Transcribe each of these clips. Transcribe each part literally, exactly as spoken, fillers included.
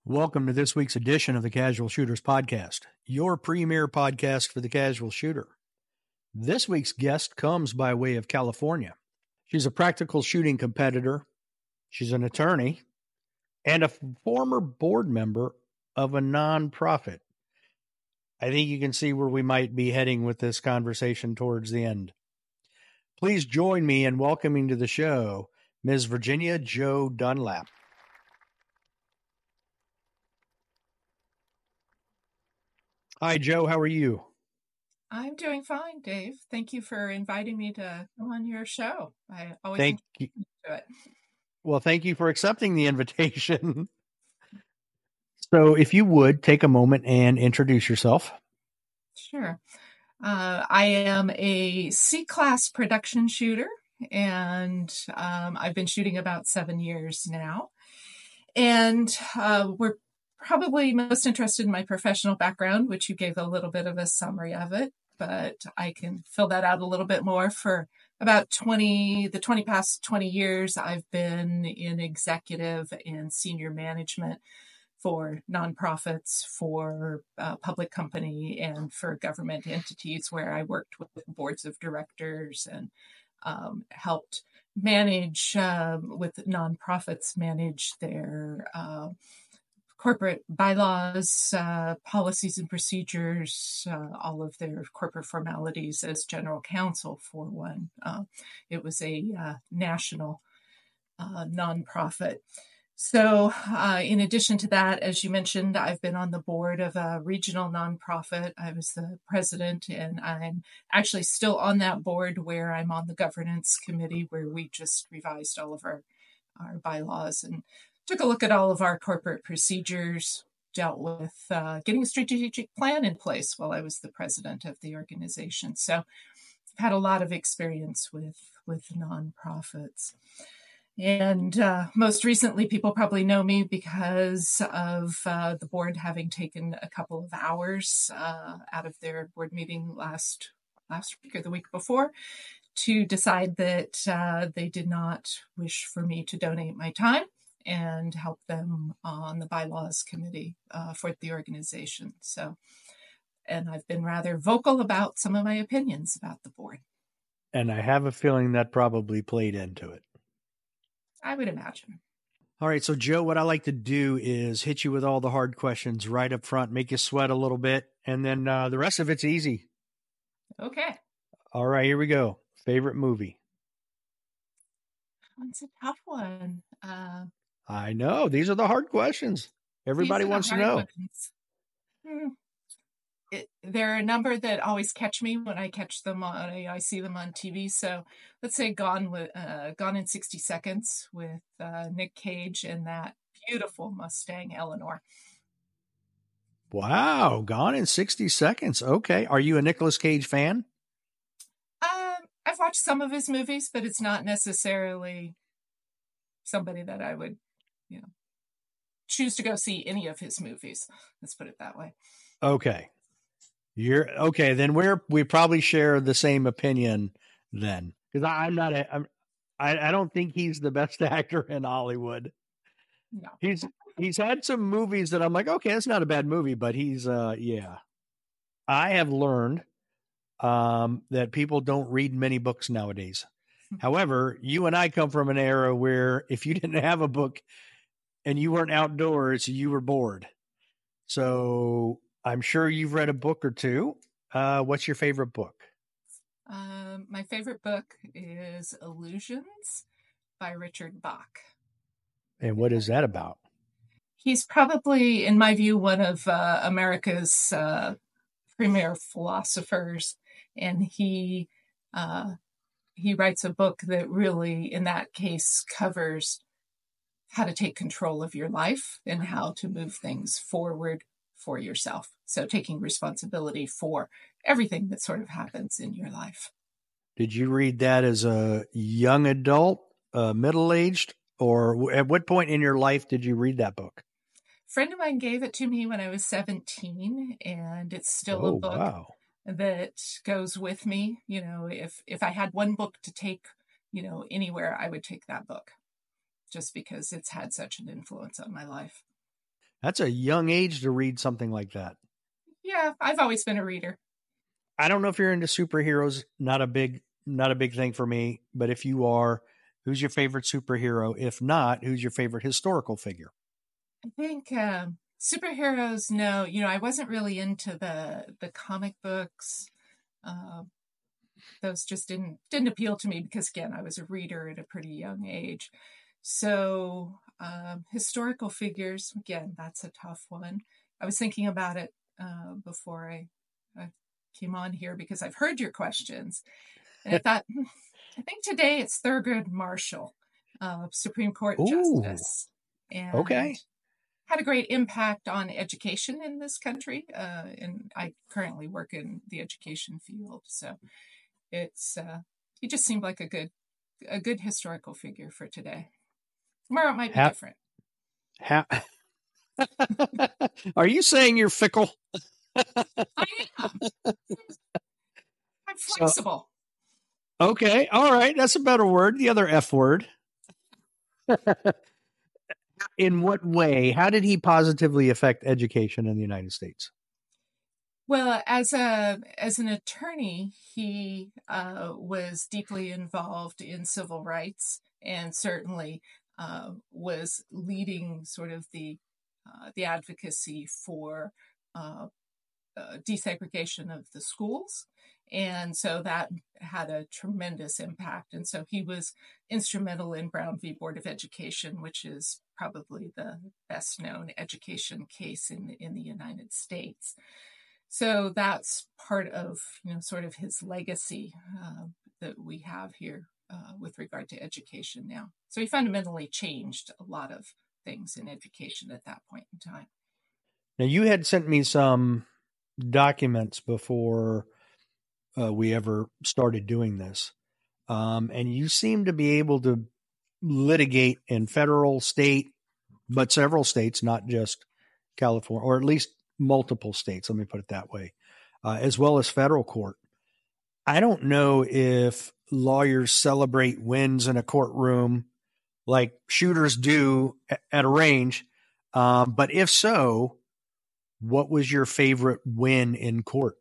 Welcome to this week's edition of the Casual Shooters Podcast, your premier podcast for the casual shooter. This week's guest comes by way of California. She's a practical shooting competitor, she's an attorney, and a former board member of a nonprofit. I think you can see where we might be heading with this conversation towards the end. Please join me in welcoming to the show Miz Virginia Jo Dunlap. Hi, Joe. How are you? I'm doing fine, Dave. Thank you for inviting me to come on your show. I always thank you. To it. Well, thank you for accepting the invitation. So if you would take a moment and introduce yourself. Sure. Uh, I am a C-class production shooter, and um, I've been shooting about seven years now. And uh, we're probably most interested in my professional background, which you gave a little bit of a summary of it, but I can fill that out a little bit more. For about twenty, the twenty past twenty years, I've been in executive and senior management for nonprofits, for uh, public company, and for government entities, where I worked with boards of directors and um, helped manage um, with nonprofits manage their uh, corporate bylaws, uh, policies and procedures, uh, all of their corporate formalities as general counsel for one. Uh, it was a uh, national uh, nonprofit. So uh, in addition to that, as you mentioned, I've been on the board of a regional nonprofit. I was the president, and I'm actually still on that board, where I'm on the governance committee, where we just revised all of our, our bylaws and took a look at all of our corporate procedures, dealt with uh, getting a strategic plan in place while I was the president of the organization. So I've had a lot of experience with, with nonprofits. And uh, most recently, people probably know me because of uh, the board having taken a couple of hours uh, out of their board meeting last last week or the week before to decide that uh, they did not wish for me to donate my time and help them on the bylaws committee uh, for the organization. So, and I've been rather vocal about some of my opinions about the board. And I have a feeling that probably played into it. I would imagine. All right. So, Joe, what I like to do is hit you with all the hard questions right up front, make you sweat a little bit, and then uh, the rest of it's easy. Okay. All right. Here we go. Favorite movie? It's a tough one. Uh, I know. These are the hard questions. Everybody wants to know. Hmm. It, there are a number that always catch me when I catch them on, I, I see them on T V. So let's say Gone with uh, Gone in sixty seconds with uh, Nick Cage and that beautiful Mustang Eleanor. Wow, Gone in sixty seconds. Okay. Are you a Nicolas Cage fan? Um, I've watched some of his movies, but it's not necessarily somebody that I would, you know, choose to go see any of his movies. Let's put it that way. Okay. You're okay. Then we're, we probably share the same opinion then. Cause I, I'm not, a, I'm, I, I don't think he's the best actor in Hollywood. No. He's, he's had some movies that I'm like, okay, that's not a bad movie, but he's, uh, yeah. I have learned, um, that people don't read many books nowadays. However, you and I come from an era where if you didn't have a book and you weren't outdoors, you were bored. So I'm sure you've read a book or two. Uh, what's your favorite book? Um, my favorite book is Illusions by Richard Bach. And what is that about? He's probably, in my view, one of uh, America's uh, premier philosophers. And he uh, he writes a book that really, in that case, covers how to take control of your life and how to move things forward for yourself. So taking responsibility for everything that sort of happens in your life. Did you read that as a young adult, uh, middle-aged, or at what point in your life did you read that book? A friend of mine gave it to me when I was seventeen, and it's still oh, a book wow. that goes with me. You know, if, if I had one book to take, you know, anywhere, I would take that book just because it's had such an influence on my life. That's a young age to read something like that. Yeah, I've always been a reader. I don't know if you're into superheroes. Not a big, not a big thing for me. But if you are, who's your favorite superhero? If not, who's your favorite historical figure? I think um, superheroes. No, you know, I wasn't really into the the comic books. Uh, those just didn't didn't appeal to me because again, I was a reader at a pretty young age. So um, historical figures, again, that's a tough one. I was thinking about it uh, before I, I came on here because I've heard your questions, and I thought, hmm, I think today it's Thurgood Marshall, uh, Supreme Court Ooh, Justice, and okay. had a great impact on education in this country. Uh, and I currently work in the education field, so it's uh, he just seemed like a good a good historical figure for today. Tomorrow it might be How, different. how, are you saying you're fickle? I am. I'm So, flexible. okay. All right. That's a better word. The other F word. In what way? How did he positively affect education in the United States? Well, as a as an attorney, he uh, was deeply involved in civil rights, and certainly uh, was leading sort of the uh, the advocacy for uh, uh, desegregation of the schools. And so that had a tremendous impact. And so he was instrumental in Brown v. Board of Education, which is probably the best known education case in, in the United States. So that's part of, you know, sort of his legacy uh, that we have here uh, with regard to education now. So he fundamentally changed a lot of things in education at that point in time. Now, you had sent me some documents before uh, we ever started doing this. Um, and you seem to be able to litigate in federal, state, but several states, not just California, or at least multiple states, let me put it that way, uh, as well as federal court. I don't know if lawyers celebrate wins in a courtroom like shooters do at a range. Um, but if so, what was your favorite win in court?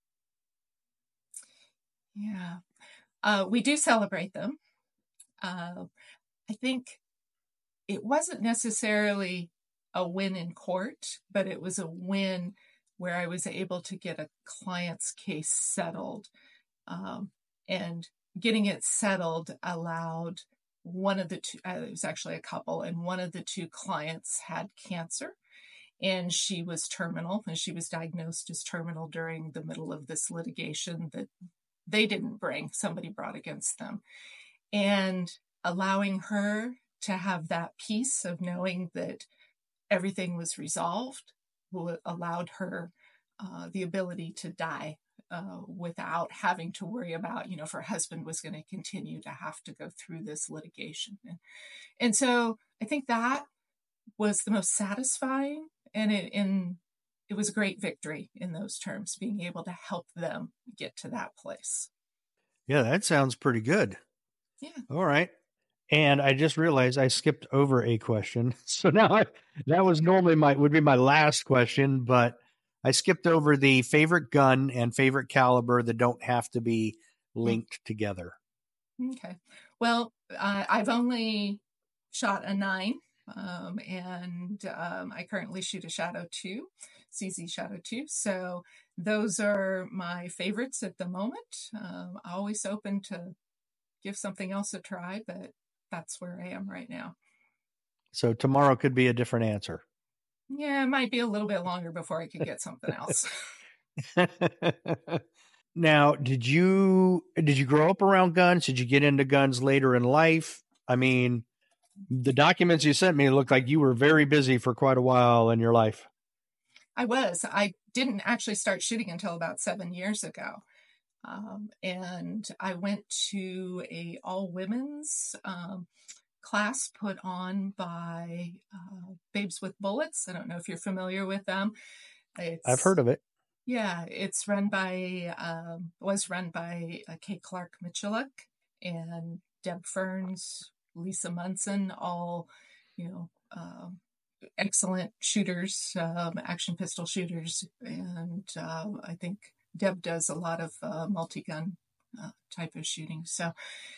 Yeah, uh, we do celebrate them. Uh, I think it wasn't necessarily a win in court, but it was a win where I was able to get a client's case settled. Um, and getting it settled allowed one of the two, uh, it was actually a couple, and one of the two clients had cancer. And she was terminal, and she was diagnosed as terminal during the middle of this litigation that they didn't bring, somebody brought against them. And allowing her to have that peace of knowing that everything was resolved allowed her uh, the ability to die uh, without having to worry about, you know, if her husband was going to continue to have to go through this litigation. And, and so I think that was the most satisfying, and it, and it was a great victory in those terms, being able to help them get to that place. Yeah, that sounds pretty good. Yeah. All right. And I just realized I skipped over a question. So now I, that was normally my would be my last question, but I skipped over the favorite gun and favorite caliber that don't have to be linked together. Okay. Well, uh, I've only shot a nine, um, and um, I currently shoot a Shadow two, C Z Shadow two. So those are my favorites at the moment. Um, always open to give something else a try, but that's where I am right now. So tomorrow could be a different answer. Yeah, it might be a little bit longer before I could get something else. Now, did you did you grow up around guns? Did you get into guns later in life? I mean, the documents you sent me looked like you were very busy for quite a while in your life. I was. I didn't actually start shooting until about seven years ago. Um, and I went to a all women's um, class put on by uh, Babes with Bullets. I don't know if you're familiar with them. It's, I've heard of it. Yeah, it's run by, um, was run by uh, Kay Clark Mitchelluk and Deb Ferns, Lisa Munson, all, you know, um, excellent shooters, um, action pistol shooters. And uh, I think Deb does a lot of uh, multi-gun uh, type of shooting. So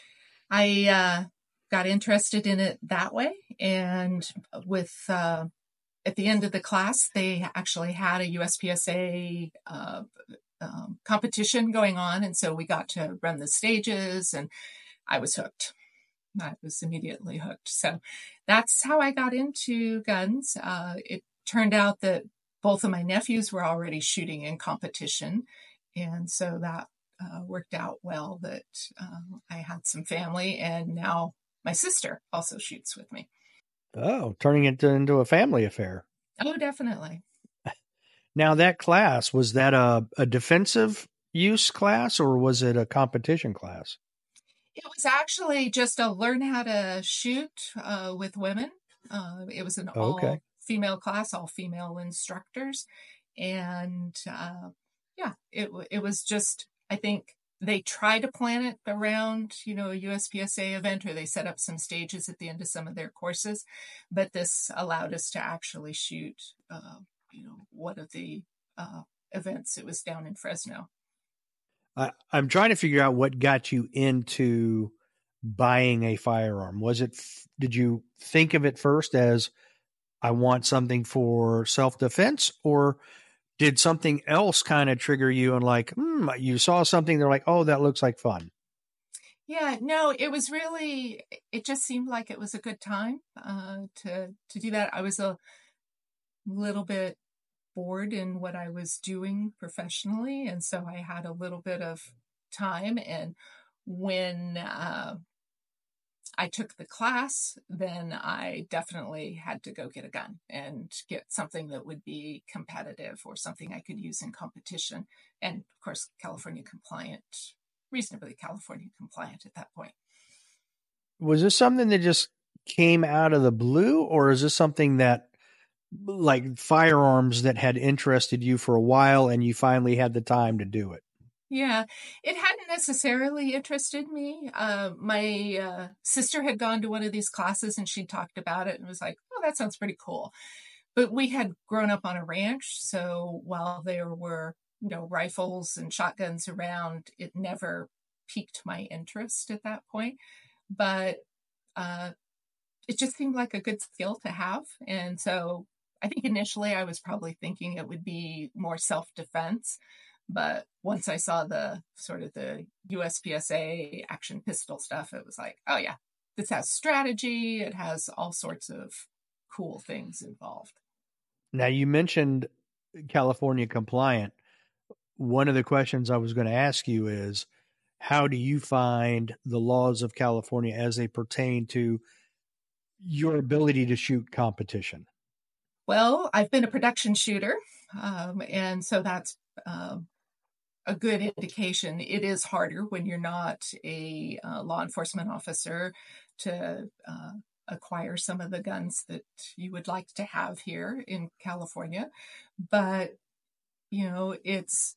I uh, got interested in it that way. And with uh, at the end of the class, they actually had a U S P S A uh, um, competition going on. And so we got to run the stages, and I was hooked. I was immediately hooked. So that's how I got into guns. Uh, it turned out that both of my nephews were already shooting in competition. And so that uh, worked out well, that uh, I had some family, and now my sister also shoots with me. Oh, turning it into a family affair. Oh, definitely. Now, that class, was that a, a defensive use class or was it a competition class? It was actually just a learn how to shoot uh, with women. Uh, it was an Okay. all female class, all female instructors. And uh, yeah, it, it was just, I think they try to plan it around, you know, a U S P S A event, or they set up some stages at the end of some of their courses. But this allowed us to actually shoot, uh, you know, one of the uh, events. It was down in Fresno. I, I'm trying to figure out what got you into buying a firearm. Was it, did you think of it first as, I want something for self-defense, or did something else kind of trigger you and like, hmm, you saw something, they're like, oh, that looks like fun? Yeah, no, it was really, it just seemed like it was a good time uh, to, to do that. I was a little bit bored in what I was doing professionally. And so I had a little bit of time. And when uh, I took the class, then I definitely had to go get a gun and get something that would be competitive, or something I could use in competition. And of course, California compliant, reasonably California compliant at that point. Was this something that just came out of the blue, or is this something that, like, firearms that had interested you for a while and you finally had the time to do it? Yeah, it hadn't necessarily interested me. Uh, my uh, sister had gone to one of these classes, and she talked about it and was like, oh, that sounds pretty cool. But we had grown up on a ranch. So while there were, you know, rifles and shotguns around, it never piqued my interest at that point. But uh, it just seemed like a good skill to have. And so I think initially I was probably thinking it would be more self-defense. But once I saw the sort of the U S P S A action pistol stuff, it was like, oh yeah, this has strategy. It has all sorts of cool things involved. Now, you mentioned California compliant. One of the questions I was going to ask you is, how do you find the laws of California as they pertain to your ability to shoot competition? Well, I've been a production shooter, um, and so that's um, a good indication. It is harder when you're not a uh, law enforcement officer to uh, acquire some of the guns that you would like to have here in California. But, you know, it's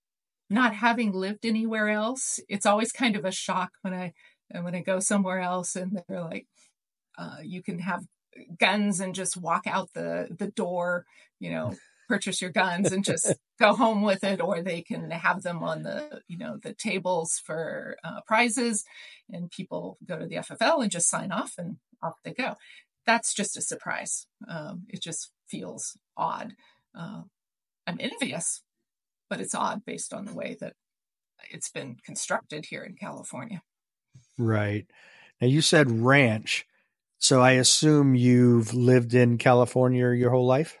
not having lived anywhere else. It's always kind of a shock when I, when I go somewhere else and they're like, uh, you can have guns and just walk out the, the door, you know, purchase your guns and just go home with it, or they can have them on the, you know, the tables for uh, prizes, and people go to the F F L and just sign off and off they go. That's just a surprise. Um, it just feels odd. Uh, I'm envious, but it's odd based on the way that it's been constructed here in California. Right. Now, you said ranch, so I assume you've lived in California your whole life?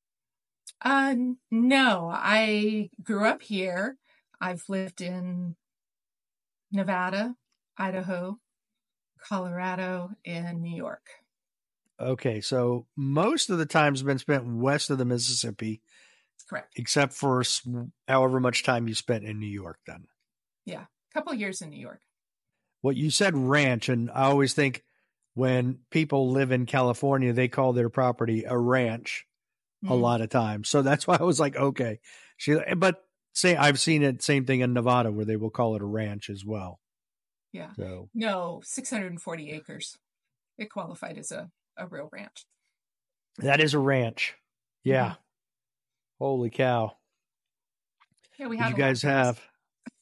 Uh, no, I grew up here. I've lived in Nevada, Idaho, Colorado, and New York. Okay, so most of the time's been spent west of the Mississippi. Correct. Except for however much time you spent in New York then. Yeah, a couple of years in New York. Well, you said ranch, and I always think when people live in California, they call their property a ranch mm. a lot of times. So that's why I was like, okay. She, but say I've seen it, same thing in Nevada where they will call it a ranch as well. Yeah. So no, six hundred forty acres. It qualified as a, a real ranch. That is a ranch. Yeah. Mm-hmm. Holy cow. Yeah, we Did had you a lot of guys those. have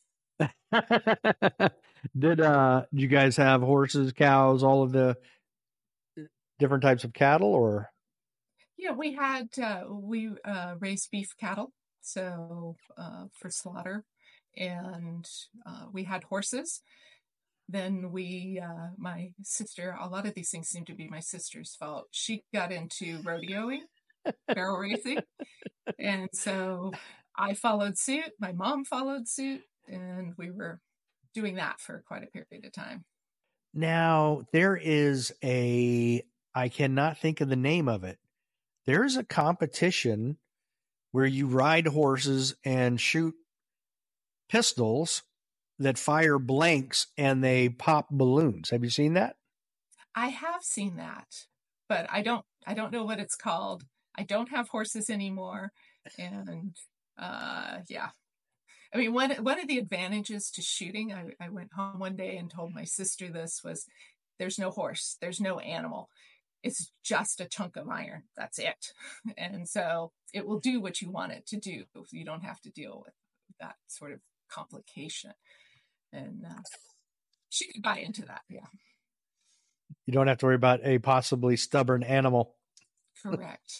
did uh did you guys have horses, cows, all of the different types of cattle or Yeah, we had uh, we uh, raised beef cattle, so uh, for slaughter, and uh, we had horses. Then we, uh, my sister, a lot of these things seem to be my sister's fault. She got into rodeoing, barrel racing, and so I followed suit. My mom followed suit, and we were doing that for quite a period of time. now there is a I cannot think of the name of it. There's a competition where you ride horses and shoot pistols that fire blanks and they pop balloons. Have you seen that? I have seen that, but I don't I don't know what it's called. I don't have horses anymore, and uh, yeah. I mean, one one of the advantages to shooting, I, I went home one day and told my sister this was, there's no horse, there's no animal. It's just a chunk of iron. That's it. And so it will do what you want it to do. You don't have to deal with that sort of complication. And uh, she could buy into that. Yeah. You don't have to worry about a possibly stubborn animal. Correct.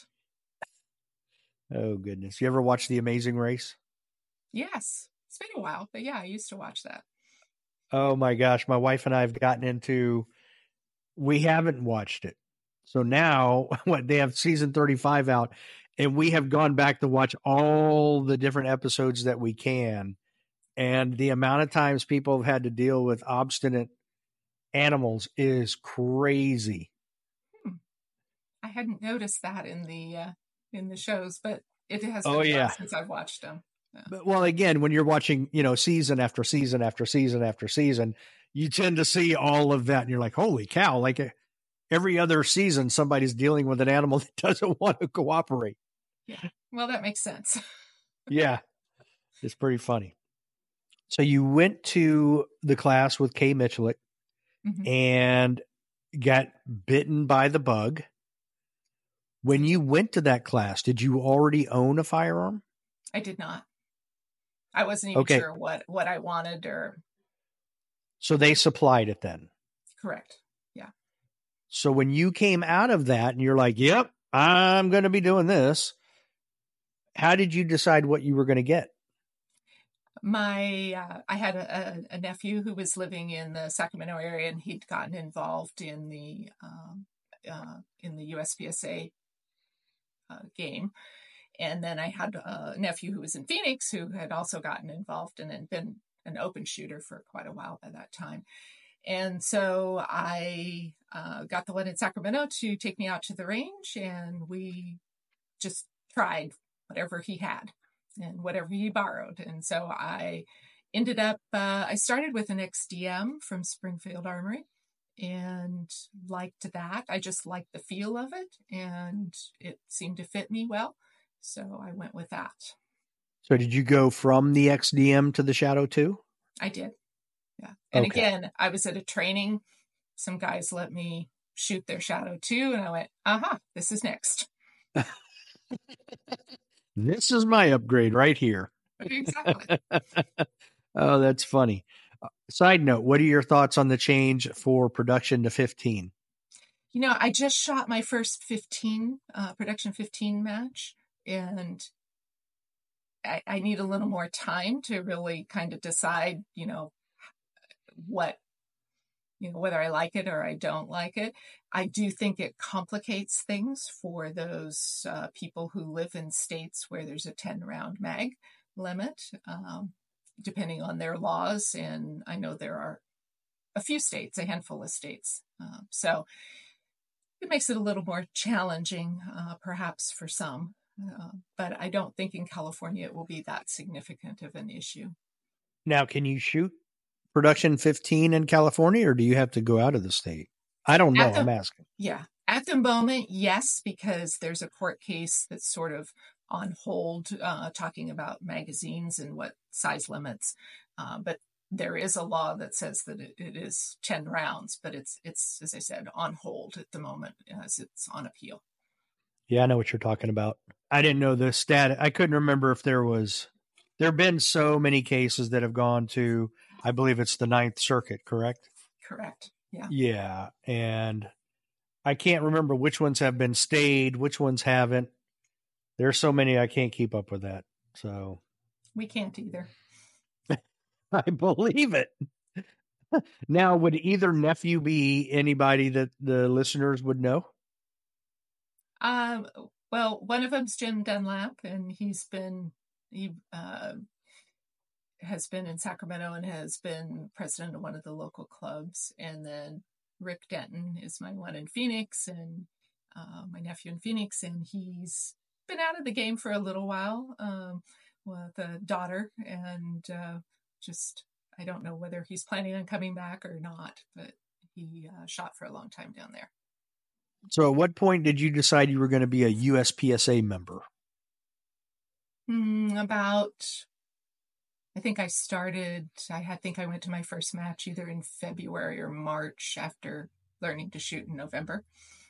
Oh goodness. You ever watch The Amazing Race? Yes. It's been a while, but yeah, I used to watch that. Oh my gosh, my wife and I have gotten into we haven't watched it. So now what they have season thirty-five out and we have gone back to watch all the different episodes that we can. And the amount of times people have had to deal with obstinate animals is crazy. Hmm. I hadn't noticed that in the uh, in the shows, but it has been Oh a while yeah. since I've watched them. Yeah. But, well, again, when you're watching, you know, season after season after season after season, you tend to see all of that and you're like, holy cow, like uh, every other season, somebody's dealing with an animal that doesn't want to cooperate. Yeah. Well, that makes sense. Yeah. It's pretty funny. So you went to the class with Kay Michalik Mm-hmm. and got bitten by the bug. When you went to that class, did you already own a firearm? I did not. I wasn't even Okay. sure what, what I wanted or. So they supplied it then. Correct. Yeah. So when you came out of that and you're like, yep, I'm going to be doing this. How did you decide what you were going to get? My, uh, I had a, a, a nephew who was living in the Sacramento area, and he'd gotten involved in the um, uh, in the U S P S A uh, game. And then I had a nephew who was in Phoenix who had also gotten involved and had been an open shooter for quite a while by that time. And so I uh, got the one in Sacramento to take me out to the range, and we just tried whatever he had and whatever he borrowed. And so I ended up, uh, I started with an X D M from Springfield Armory and liked that. I just liked the feel of it, and it seemed to fit me well. So I went with that. So did you go from the X D M to the Shadow two? I did. Yeah. And Okay. again, I was at a training. Some guys let me shoot their Shadow two, and I went, aha, this is next. This is my upgrade right here. Exactly. Oh, that's funny. Uh, Side note, what are your thoughts on the change for production to fifteen? You know, I just shot my first fifteen, uh, production fifteen match, and I, I need a little more time to really kind of decide, you know, what, you know, whether I like it or I don't like it. I do think it complicates things for those uh, people who live in states where there's a ten round mag limit, um, depending on their laws. And I know there are a few states, a handful of states. Uh, so it makes it a little more challenging, uh, perhaps for some. Uh, but I don't think in California it will be that significant of an issue. Now, can you shoot production fifteen in California, or do you have to go out of the state? I don't know. The, I'm asking. Yeah. At the moment, yes, because there's a court case that's sort of on hold, uh, talking about magazines and what size limits. Uh, but there is a law that says that it, it is ten rounds, but it's, it's, as I said, on hold at the moment as it's on appeal. Yeah, I know what you're talking about. I didn't know the stat. I couldn't remember if there was, there have been so many cases that have gone to, I believe it's the Ninth Circuit, correct? Correct. Yeah. Yeah. And I can't remember which ones have been stayed, which ones haven't. There's so many, I can't keep up with that. So we can't either. I believe it. Now, would either nephew be anybody that the listeners would know? Um, well, one of them's Jim Dunlap, and he's been, he uh, has been in Sacramento and has been president of one of the local clubs. And then Rick Denton is my one in Phoenix, and uh, my nephew in Phoenix, and he's been out of the game for a little while um, with a daughter, and uh, just, I don't know whether he's planning on coming back or not, but he uh, shot for a long time down there. So at what point did you decide you were going to be a U S P S A member? Mm, about, I think I started, I had, think I went to my first match either in February or March after learning to shoot in November.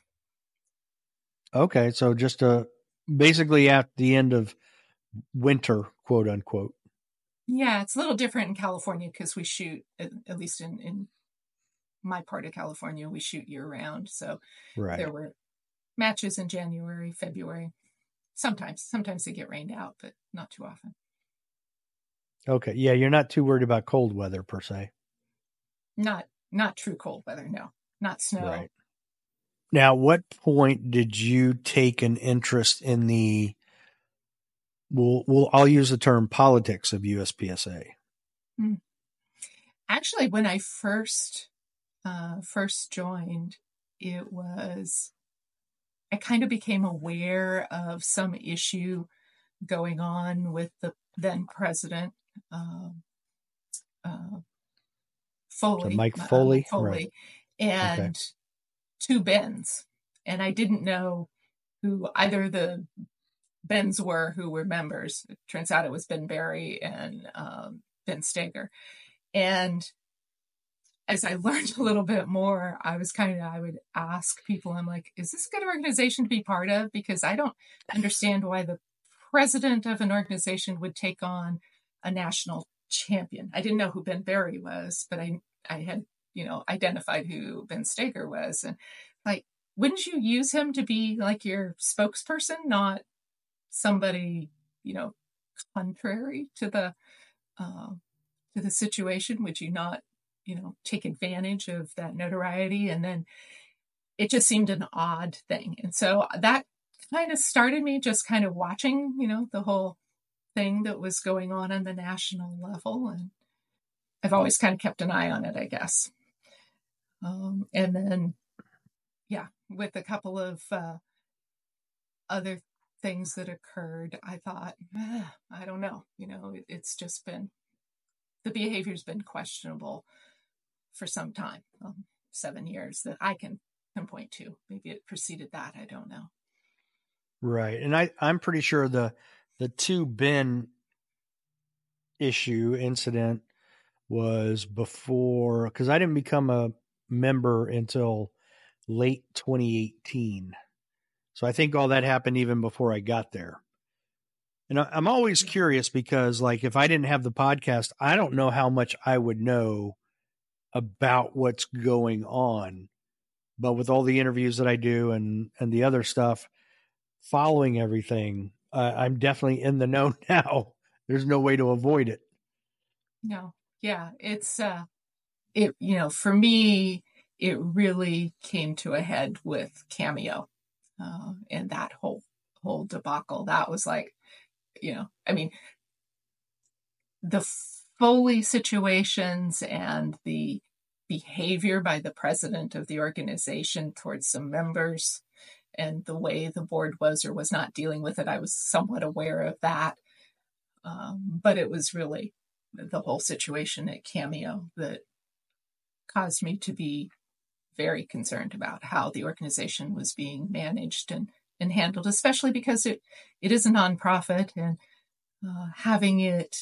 Okay, so just uh, basically at the end of winter, quote unquote. Yeah, it's a little different in California because we shoot, at, at least in, in my part of California, we shoot year round. So right. There were matches in January, February. Sometimes, sometimes they get rained out, but not too often. Okay. Yeah, you're not too worried about cold weather per se. Not, not true cold weather. No, not snow. Right. Now, what point did you take an interest in the, we'll, we'll, I'll use the term politics of U S P S A? Hmm. Actually, when I first, uh, first joined, it was, I kind of became aware of some issue going on with the then president, uh, uh, Foley, so Mike Foley, uh, Foley, right. and okay. two Bens. And I didn't know who either the Bens were who were members. It turns out it was Ben Berry and um, Ben Steger. And as I learned a little bit more, I was kind of, I would ask people, I'm like, is this a good organization to be part of? Because I don't understand why the president of an organization would take on a national champion. I didn't know who Ben Berry was, but I, I had, you know, identified who Ben Steger was. And like, wouldn't you use him to be like your spokesperson, not somebody, you know, contrary to the, uh, to the situation? Would you not, you know, take advantage of that notoriety? And then it just seemed an odd thing. And so that kind of started me just kind of watching, you know, the whole thing that was going on on the national level. And I've always kind of kept an eye on it, I guess. Um, and then, yeah, with a couple of uh, other things that occurred, I thought, eh, I don't know, you know, it, it's just been, the behavior's been questionable for some time, um, seven years that I can pinpoint to. Maybe it preceded that. I don't know. Right. And I, I'm pretty sure the, the two Ben issue incident was before, because I didn't become a member until late twenty eighteen. So I think all that happened even before I got there. And I'm always curious because, like, if I didn't have the podcast, I don't know how much I would know about what's going on. But with all the interviews that I do and, and the other stuff, following everything, uh, I'm definitely in the know now. There's no way to avoid it. No. Yeah. It's, uh, it, you know, for me, it really came to a head with Cameo, uh, and that whole, whole debacle. That was like, you know, I mean, the Foley situations and the behavior by the president of the organization towards some members and the way the board was or was not dealing with it, I was somewhat aware of that. Um, but it was really the whole situation at Cameo that caused me to be very concerned about how the organization was being managed and, and handled, especially because it, it is a nonprofit, and uh, having it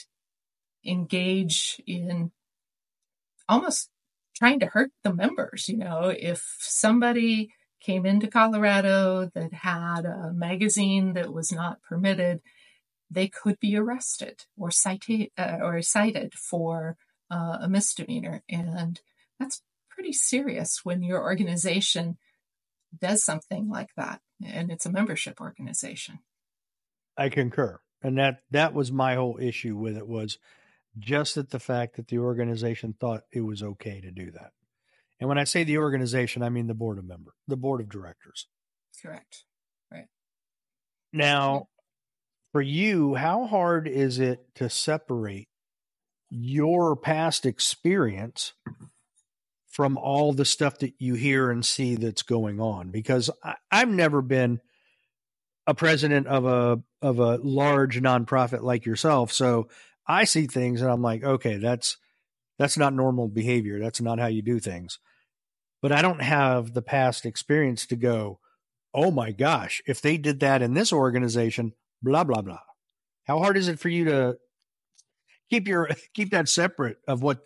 engage in almost trying to hurt the members. You know, if somebody came into Colorado that had a magazine that was not permitted, they could be arrested or cited, uh, or cited for uh, a misdemeanor. And that's pretty serious when your organization does something like that, and it's a membership organization. I concur. And that, that was my whole issue with it, was just at the fact that the organization thought it was okay to do that. And when I say the organization, I mean the board of member, the board of directors. Correct. Right. Now, for you, how hard is it to separate your past experience from all the stuff that you hear and see that's going on? Because I, I've never been a president of a of a large nonprofit like yourself, so I see things and I'm like, okay, that's that's not normal behavior. That's not how you do things. But I don't have the past experience to go, oh my gosh, if they did that in this organization, blah blah blah. How hard is it for you to keep your keep that separate of what?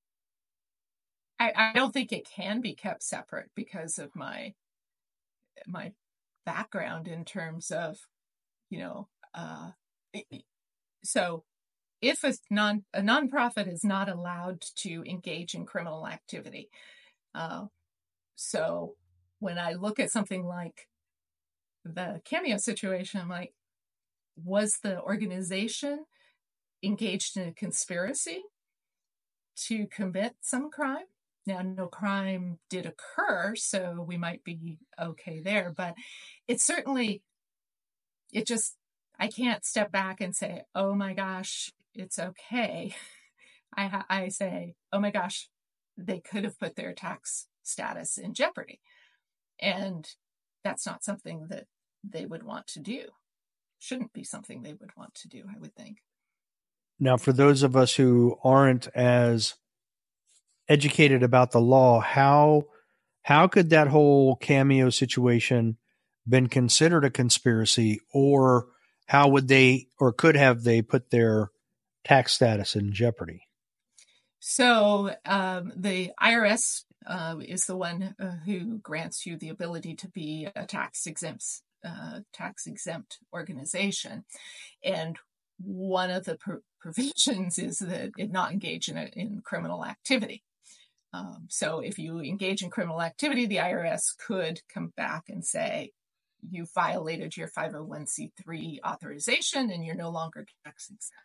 I, I don't think it can be kept separate because of my my background in terms of, you know, uh, so if a non a nonprofit is not allowed to engage in criminal activity, uh, so when I look at something like the Cameo situation, I'm like, was the organization engaged in a conspiracy to commit some crime? Now, no crime did occur, so we might be okay there, but it certainly, it just, I can't step back and say, oh my gosh, it's okay. I, ha- I say, oh my gosh, they could have put their tax status in jeopardy. And that's not something that they would want to do. Shouldn't be something they would want to do, I would think. Now, for those of us who aren't as educated about the law, how how could that whole Cameo situation been considered a conspiracy, or how would they, or could have they put their tax status in jeopardy? So um, the I R S uh, is the one uh, who grants you the ability to be a tax exempt uh, tax exempt organization, and one of the pr- provisions is that it not engage in a, in criminal activity. Um, so if you engage in criminal activity, the I R S could come back and say, you violated your five oh one c three authorization and you're no longer tax exempt.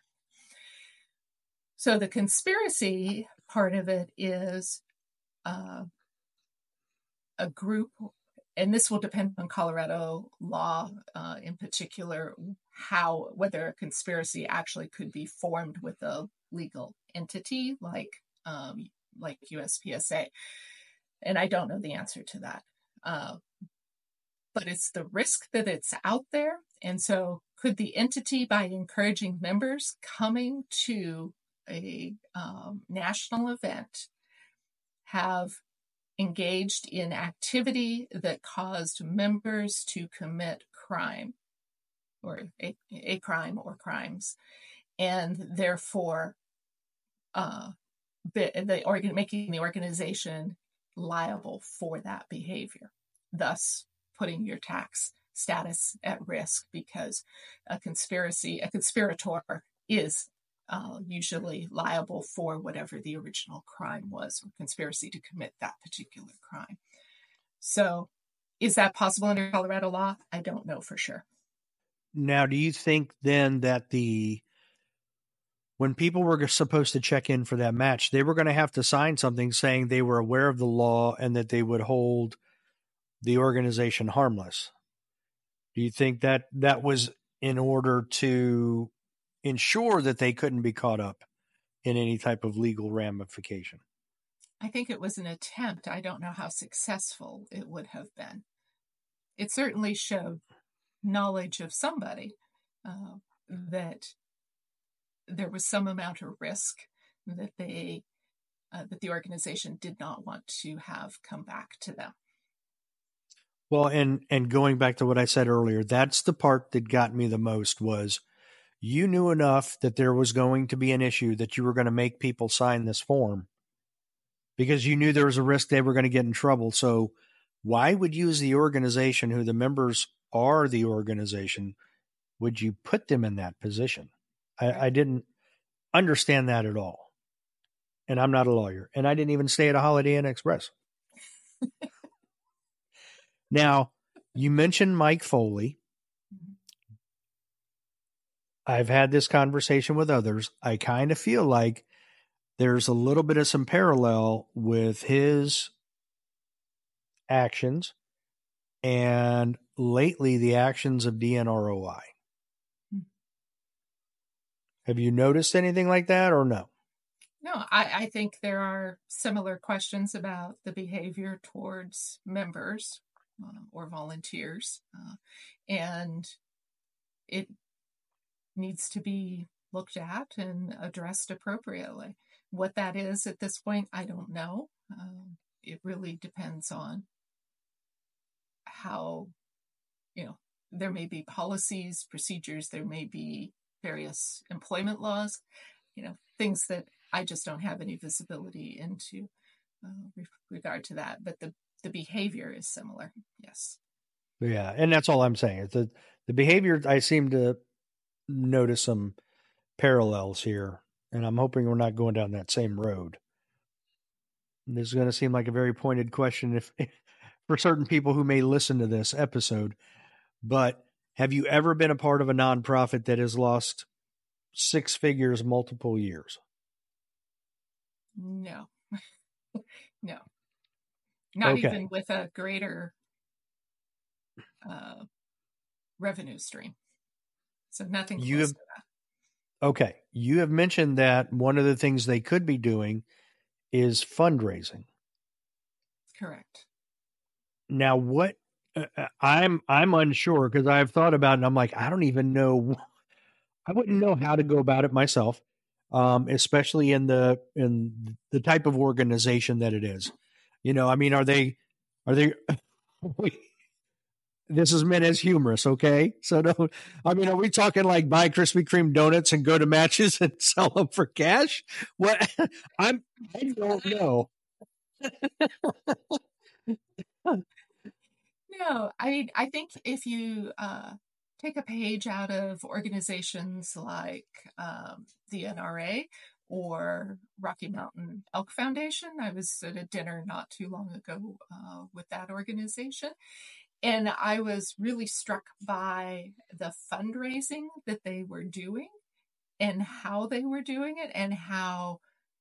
So the conspiracy part of it is uh, a group, and this will depend on Colorado law uh, in particular, how, whether a conspiracy actually could be formed with a legal entity like um, like U S P S A. And I don't know the answer to that. Uh, but it's the risk that it's out there. And so could the entity, by encouraging members coming to a um, national event, have engaged in activity that caused members to commit crime or a, a crime or crimes, and therefore uh, the, the organ, making the organization liable for that behavior, thus putting your tax status at risk, because a conspiracy, a conspirator is uh, usually liable for whatever the original crime was, or conspiracy to commit that particular crime. So is that possible under Colorado law? I don't know for sure. Now, do you think then that the when people were supposed to check in for that match, they were going to have to sign something saying they were aware of the law and that they would hold the organization harmless? Do you think that that was in order to ensure that they couldn't be caught up in any type of legal ramification? I think it was an attempt. I don't know how successful it would have been. It certainly showed knowledge of somebody uh, that there was some amount of risk that they uh, that the organization did not want to have come back to them. Well, and and going back to what I said earlier, that's the part that got me the most, was you knew enough that there was going to be an issue that you were going to make people sign this form because you knew there was a risk they were going to get in trouble. So why would you, as the organization, who the members are the organization, would you put them in that position? I, Right. I didn't understand that at all. And I'm not a lawyer. And I didn't even stay at a Holiday Inn Express. Now, you mentioned Mike Foley. I've had this conversation with others. I kind of feel like there's a little bit of some parallel with his actions and lately the actions of D N R O I. Hmm. Have you noticed anything like that or no? No, I, I think there are similar questions about the behavior towards members uh, or volunteers, uh, and it needs to be looked at and addressed appropriately. What that is at this point, I don't know. Um, it really depends on how, you know, there may be policies, procedures, there may be various employment laws, you know, things that I just don't have any visibility into uh, with regard to that. But the, the behavior is similar. Yes. Yeah. And that's all I'm saying. The, the behavior, I seem to notice some parallels here, and I'm hoping we're not going down that same road. This is going to seem like a very pointed question if for certain people who may listen to this episode, but have you ever been a part of a nonprofit that has lost six figures multiple years? No. No. Not Okay. even with a greater uh, revenue stream. So nothing You close have, to that. okay. You have mentioned that one of the things they could be doing is fundraising. Correct. Now, what uh, I'm I'm unsure because I've thought about it and I'm like, I don't even know. I wouldn't know how to go about it myself, um, especially in the in the type of organization that it is. You know, I mean, are they are they? This is meant as humorous, okay? So don't. I mean, are we talking like buy Krispy Kreme donuts and go to matches and sell them for cash? What? I'm. I don't know. No, I I think if you uh, take a page out of organizations like um, the N R A or Rocky Mountain Elk Foundation, I was at a dinner not too long ago uh, with that organization, and I was really struck by the fundraising that they were doing and how they were doing it and how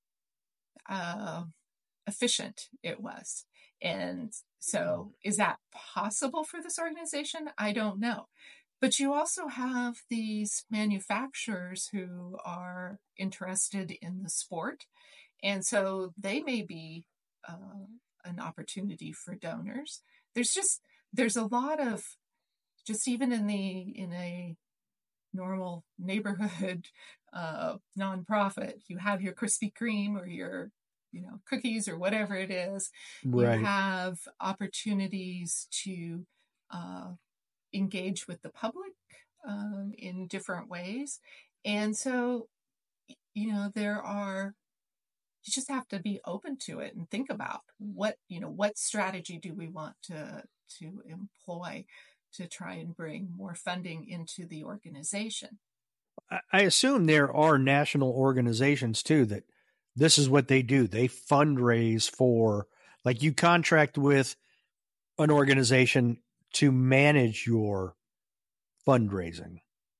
uh, efficient it was. And so, is that possible for this organization? I don't know. But you also have these manufacturers who are interested in the sport. And so they may be uh, an opportunity for donors. There's just, there's a lot of, just even in the, in a normal neighborhood uh, nonprofit, you have your Krispy Kreme or your you know, cookies or whatever it is, you Right. have opportunities to uh, engage with the public um, in different ways. And so, you know, there are, you just have to be open to it and think about what, you know, what strategy do we want to, to employ to try and bring more funding into the organization. I assume there are national organizations too that this is what they do. They fundraise for, like, you contract with an organization to manage your fundraising.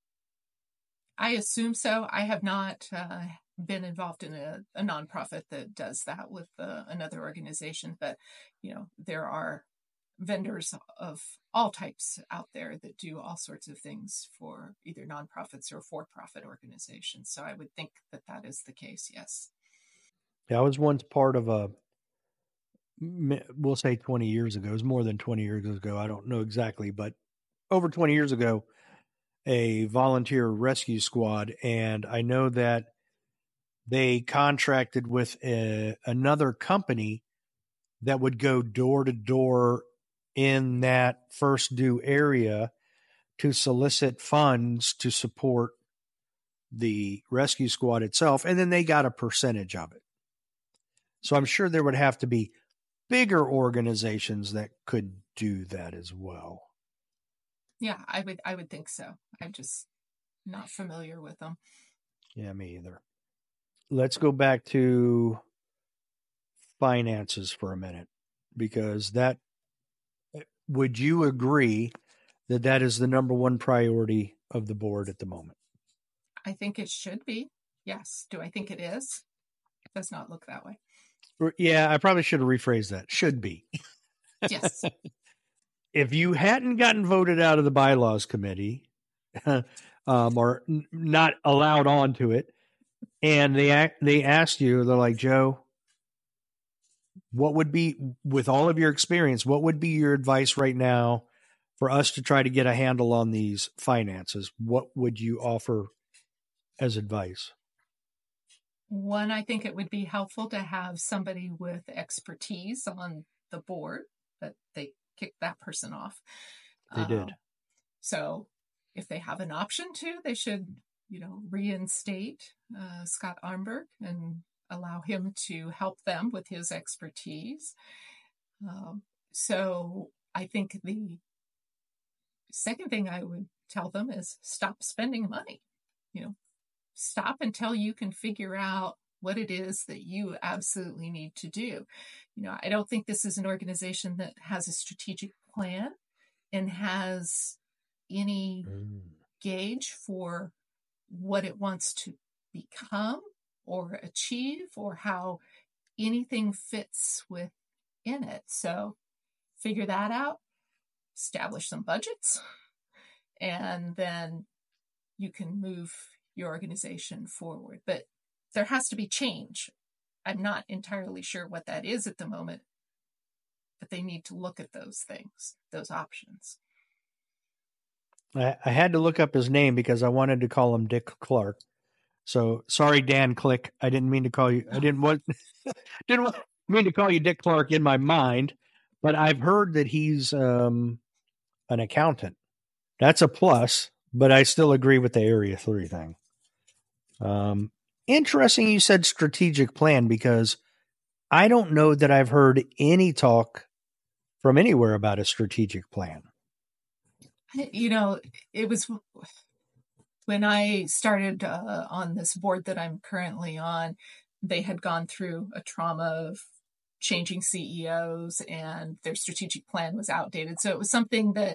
I assume so. I have not uh, been involved in a, a nonprofit that does that with uh, another organization, but you know, there are vendors of all types out there that do all sorts of things for either nonprofits or for-profit organizations. So I would think that that is the case. Yes. Yeah, I was once part of a, we'll say twenty years ago. It was more than twenty years ago. I don't know exactly, but over twenty years ago, a volunteer rescue squad. And I know that they contracted with a, another company that would go door to door in that first due area to solicit funds to support the rescue squad itself. And then they got a percentage of it. So I'm sure there would have to be bigger organizations that could do that as well. Yeah, I would I would think so. I'm just not familiar with them. Yeah, me either. Let's go back to finances for a minute, because that, would you agree that that is the number one priority of the board at the moment? I think it should be. Yes. Do I think it is? It does not look that way. Yeah, I probably should have rephrased that. Should be. Yes. If you hadn't gotten voted out of the bylaws committee, um, or n- not allowed onto it, and they act, they asked you, they're like, Joe, what would be, with all of your experience, what would be your advice right now for us to try to get a handle on these finances? What would you offer as advice? One, I think it would be helpful to have somebody with expertise on the board, but they kicked that person off. They did. Uh, so if they have an option to, they should, you know, reinstate uh, Scott Arnberg and allow him to help them with his expertise. Um, so I think the second thing I would tell them is stop spending money. You know, stop until you can figure out what it is that you absolutely need to do. You know, I don't think this is an organization that has a strategic plan and has any mm. gauge for what it wants to become or achieve or how anything fits within it. So figure that out, establish some budgets, and then you can move your organization forward. But there has to be change. I'm not entirely sure what that is at the moment, but they need to look at those things, those options. I, I had to look up his name because I wanted to call him Dick Clark. So sorry, Dan Click. I didn't mean to call you. I didn't want didn't want, mean to call you Dick Clark in my mind, but I've heard that he's um, an accountant. That's a plus, but I still agree with the Area Three thing. Um, interesting, you said strategic plan, because I don't know that I've heard any talk from anywhere about a strategic plan. You know, it was when I started uh, on this board that I'm currently on, they had gone through a trauma of changing C E Os and their strategic plan was outdated. So it was something that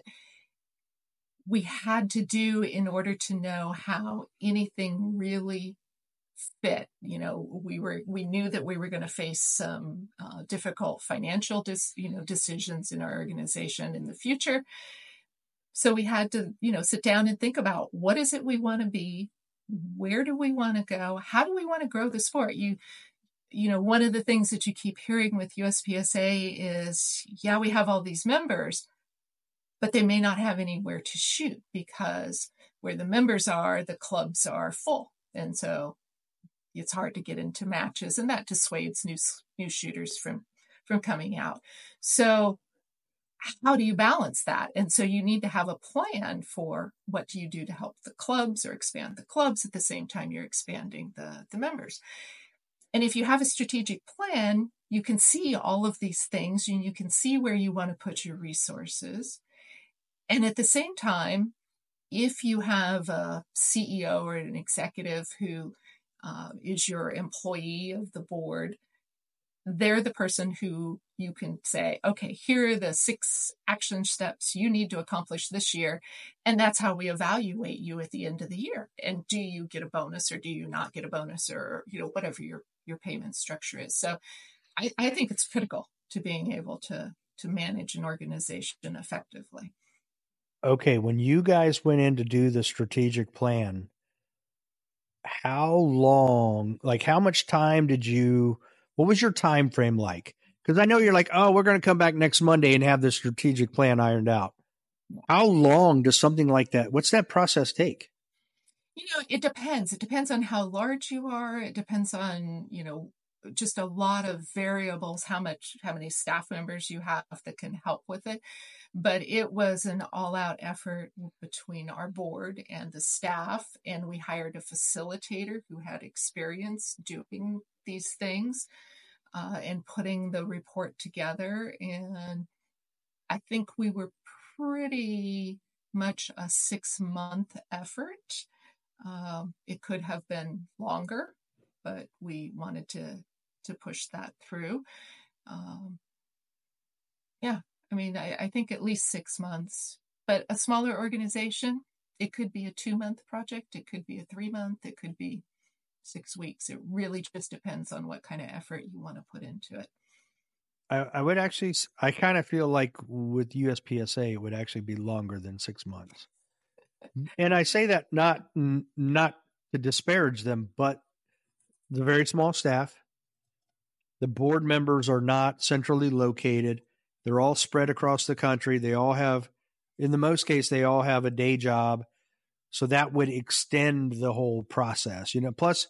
we had to do in order to know how anything really fit. You know, we were we knew that we were going to face some uh, difficult financial dis, you know decisions in our organization in the future. So we had to, you know, sit down and think about what is it we want to be, where do we want to go, how do we want to grow the sport. You, you know, one of the things that you keep hearing with U S P S A is, yeah, we have all these members, but they may not have anywhere to shoot because where the members are, the clubs are full, and so it's hard to get into matches, and that dissuades new new shooters from from coming out. So how do you balance that? And so you need to have a plan for what do you do to help the clubs or expand the clubs at the same time you're expanding the, the members. And if you have a strategic plan, you can see all of these things and you can see where you want to put your resources. And at the same time, if you have a C E O or an executive who uh, is your employee of the board, they're the person who you can say, okay, here are the six action steps you need to accomplish this year. And that's how we evaluate you at the end of the year. And do you get a bonus or do you not get a bonus, or, you know, whatever your, your payment structure is. So I, I think it's critical to being able to, to manage an organization effectively. Okay. When you guys went in to do the strategic plan, how long, like how much time did you, what was your time frame like? Because I know you're like, oh, we're going to come back next Monday and have the strategic plan ironed out. How long does something like that, what's that process take? You know, it depends. It depends on how large you are. It depends on, you know, just a lot of variables, how much, how many staff members you have that can help with it. But it was an all-out effort between our board and the staff, and we hired a facilitator who had experience doing these things. uh, and putting the report together. And I think we were pretty much a six month effort. Um, it could have been longer, but we wanted to to push that through. Um, yeah, I mean, I, I think at least six months. But a smaller organization, it could be a two month project, it could be a three month, it could be six weeks. It really just depends on what kind of effort you want to put into it. I, I would actually, I kind of feel like with U S P S A, it would actually be longer than six months. And I say that not not to disparage them, but the very small staff, the board members are not centrally located. They're all spread across the country. They all have, in the most case, they all have a day job. So that would extend the whole process. You know, plus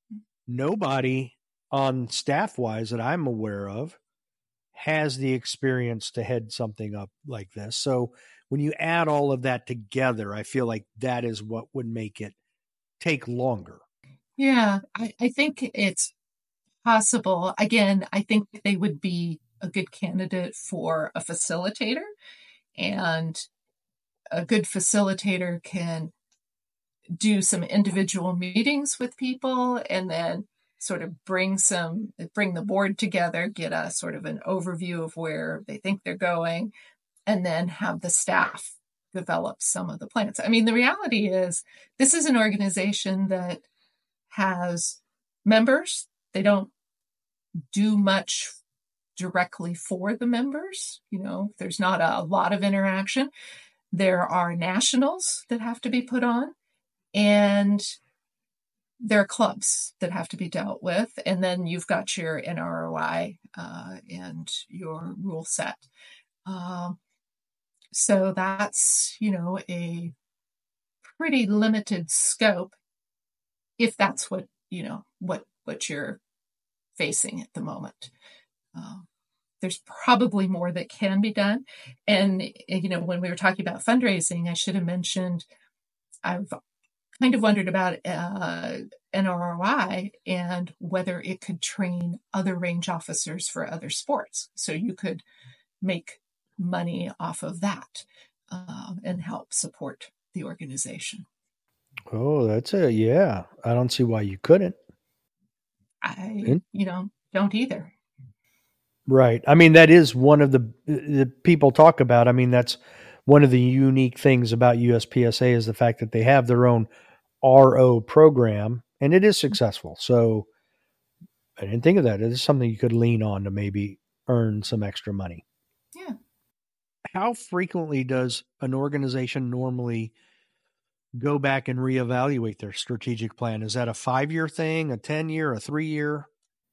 nobody on staff wise that I'm aware of has the experience to head something up like this. So when you add all of that together, I feel like that is what would make it take longer. Yeah, I, I think it's possible. Again, I think they would be a good candidate for a facilitator, and a good facilitator can do some individual meetings with people and then sort of bring some bring the board together, get a sort of an overview of where they think they're going, and then have the staff develop some of the plans. I mean, the reality is this is an organization that has members. They don't do much directly for the members. You know, there's not a, a lot of interaction. There are nationals that have to be put on, and there are clubs that have to be dealt with. And then you've got your N R O I uh, and your rule set. Um, so that's, you know, a pretty limited scope if that's what, you know, what, what you're facing at the moment. Um, there's probably more that can be done. And, you know, when we were talking about fundraising, I should have mentioned I've kind of wondered about uh, N R O I and whether it could train other range officers for other sports. So you could make money off of that uh, and help support the organization. Oh, that's a, yeah. I don't see why you couldn't. I, And, you know, don't either. right. I mean, that is one of the, the people talk about. I mean, that's one of the unique things about U S P S A is the fact that they have their own R O program and it is successful. So I didn't think of that. It is something you could lean on to maybe earn some extra money. Yeah. How frequently does an organization normally go back and reevaluate their strategic plan? Is that a five-year thing, a ten-year, a three-year?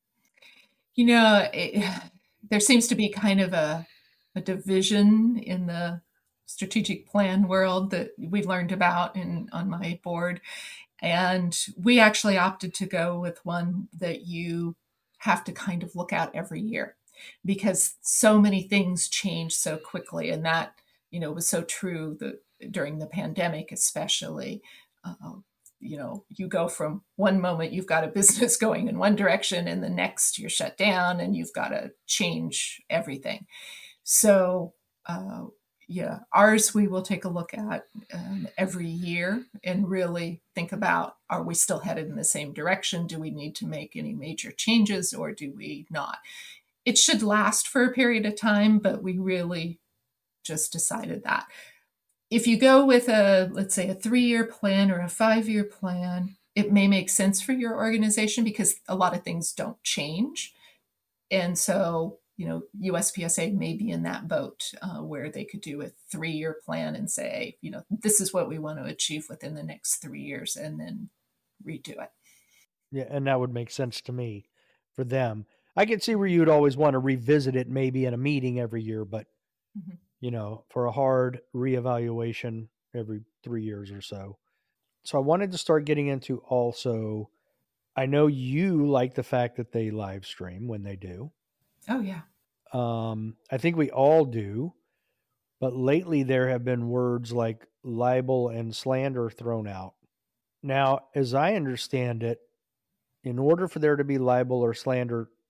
You know, it, there seems to be kind of a, a division in the strategic plan world that we learned about in on my board. And we actually opted to go with one that you have to kind of look at every year because so many things change so quickly. And that, you know, was so true the, during the pandemic, especially. Uh, you know, you go from one moment you've got a business going in one direction and the next you're shut down and you've got to change everything. So, uh, yeah, ours we will take a look at um, every year and really think about, are we still headed in the same direction? Do we need to make any major changes or do we not? It should last for a period of time, but we really just decided that. If you go with a, let's say, a three-year plan or a five-year plan, it may make sense for your organization because a lot of things don't change. And so, you know, U S P S A may be in that boat uh, where they could do a three-year plan and say, you know, this is what we want to achieve within the next three years and then redo it. Yeah, and that would make sense to me for them. I can see where you would always want to revisit it maybe in a meeting every year, but Mm-hmm. you know, for a hard reevaluation every three years or so. So I wanted to start getting into also, I know you like the fact that they live stream when they do. Oh, yeah. Um, I think we all do, but lately there have been words like libel and slander thrown out. Now, as I understand it, in order for there to be libel or slander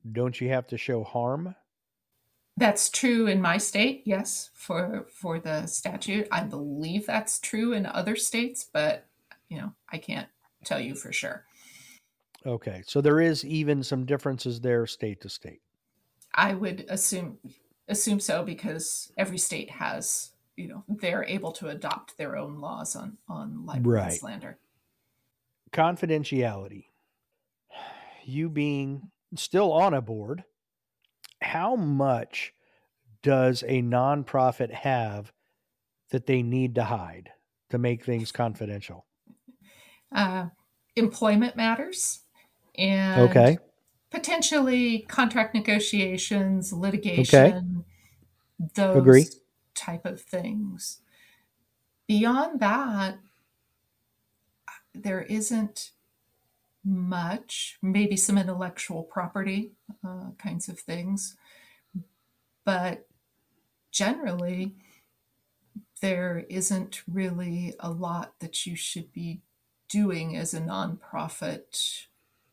don't you have to show harm? That's true in my state, yes, for for the statute. I believe that's true in other states, but you know, I can't tell you for sure. Okay, so there is even some differences there state to state. I would assume assume so because every state has, you know, they're able to adopt their own laws on on libel and Right. slander. Confidentiality. You being still on a board, how much does a nonprofit have that they need to hide to make things confidential? Uh, Employment matters and Okay. potentially contract negotiations, Okay. litigation, Agree. those type of things. Beyond that, there isn't much, maybe some intellectual property uh, kinds of things, but generally, there isn't really a lot that you should be doing as a nonprofit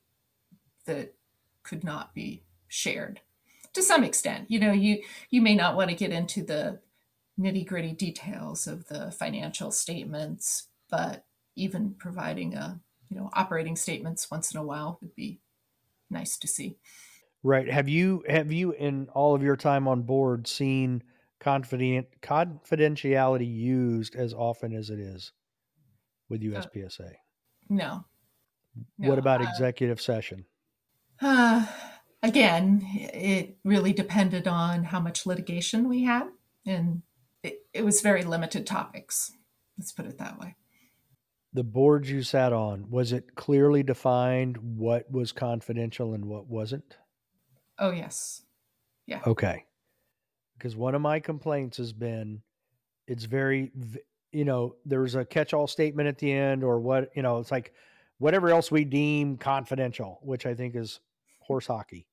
that could not be shared to some extent. You know, you you may not want to get into the nitty gritty details of the financial statements, but even providing a you know operating statements once in a while would be nice to see. Right. Have you have you in all of your time on board seen confident confidentiality used as often as it is with Uh, U S P S A? no, What no. about executive session? Uh, Again, it really depended on how much litigation we had, and it, it was very limited topics. Let's put it that way. The boards you sat on, was it clearly defined what was confidential and what wasn't? Oh, yes. Yeah. Okay. Because one of my complaints has been it's very, you know, there's a catch all statement at the end or what, you know, it's like whatever else we deem confidential, which I think is horse hockey.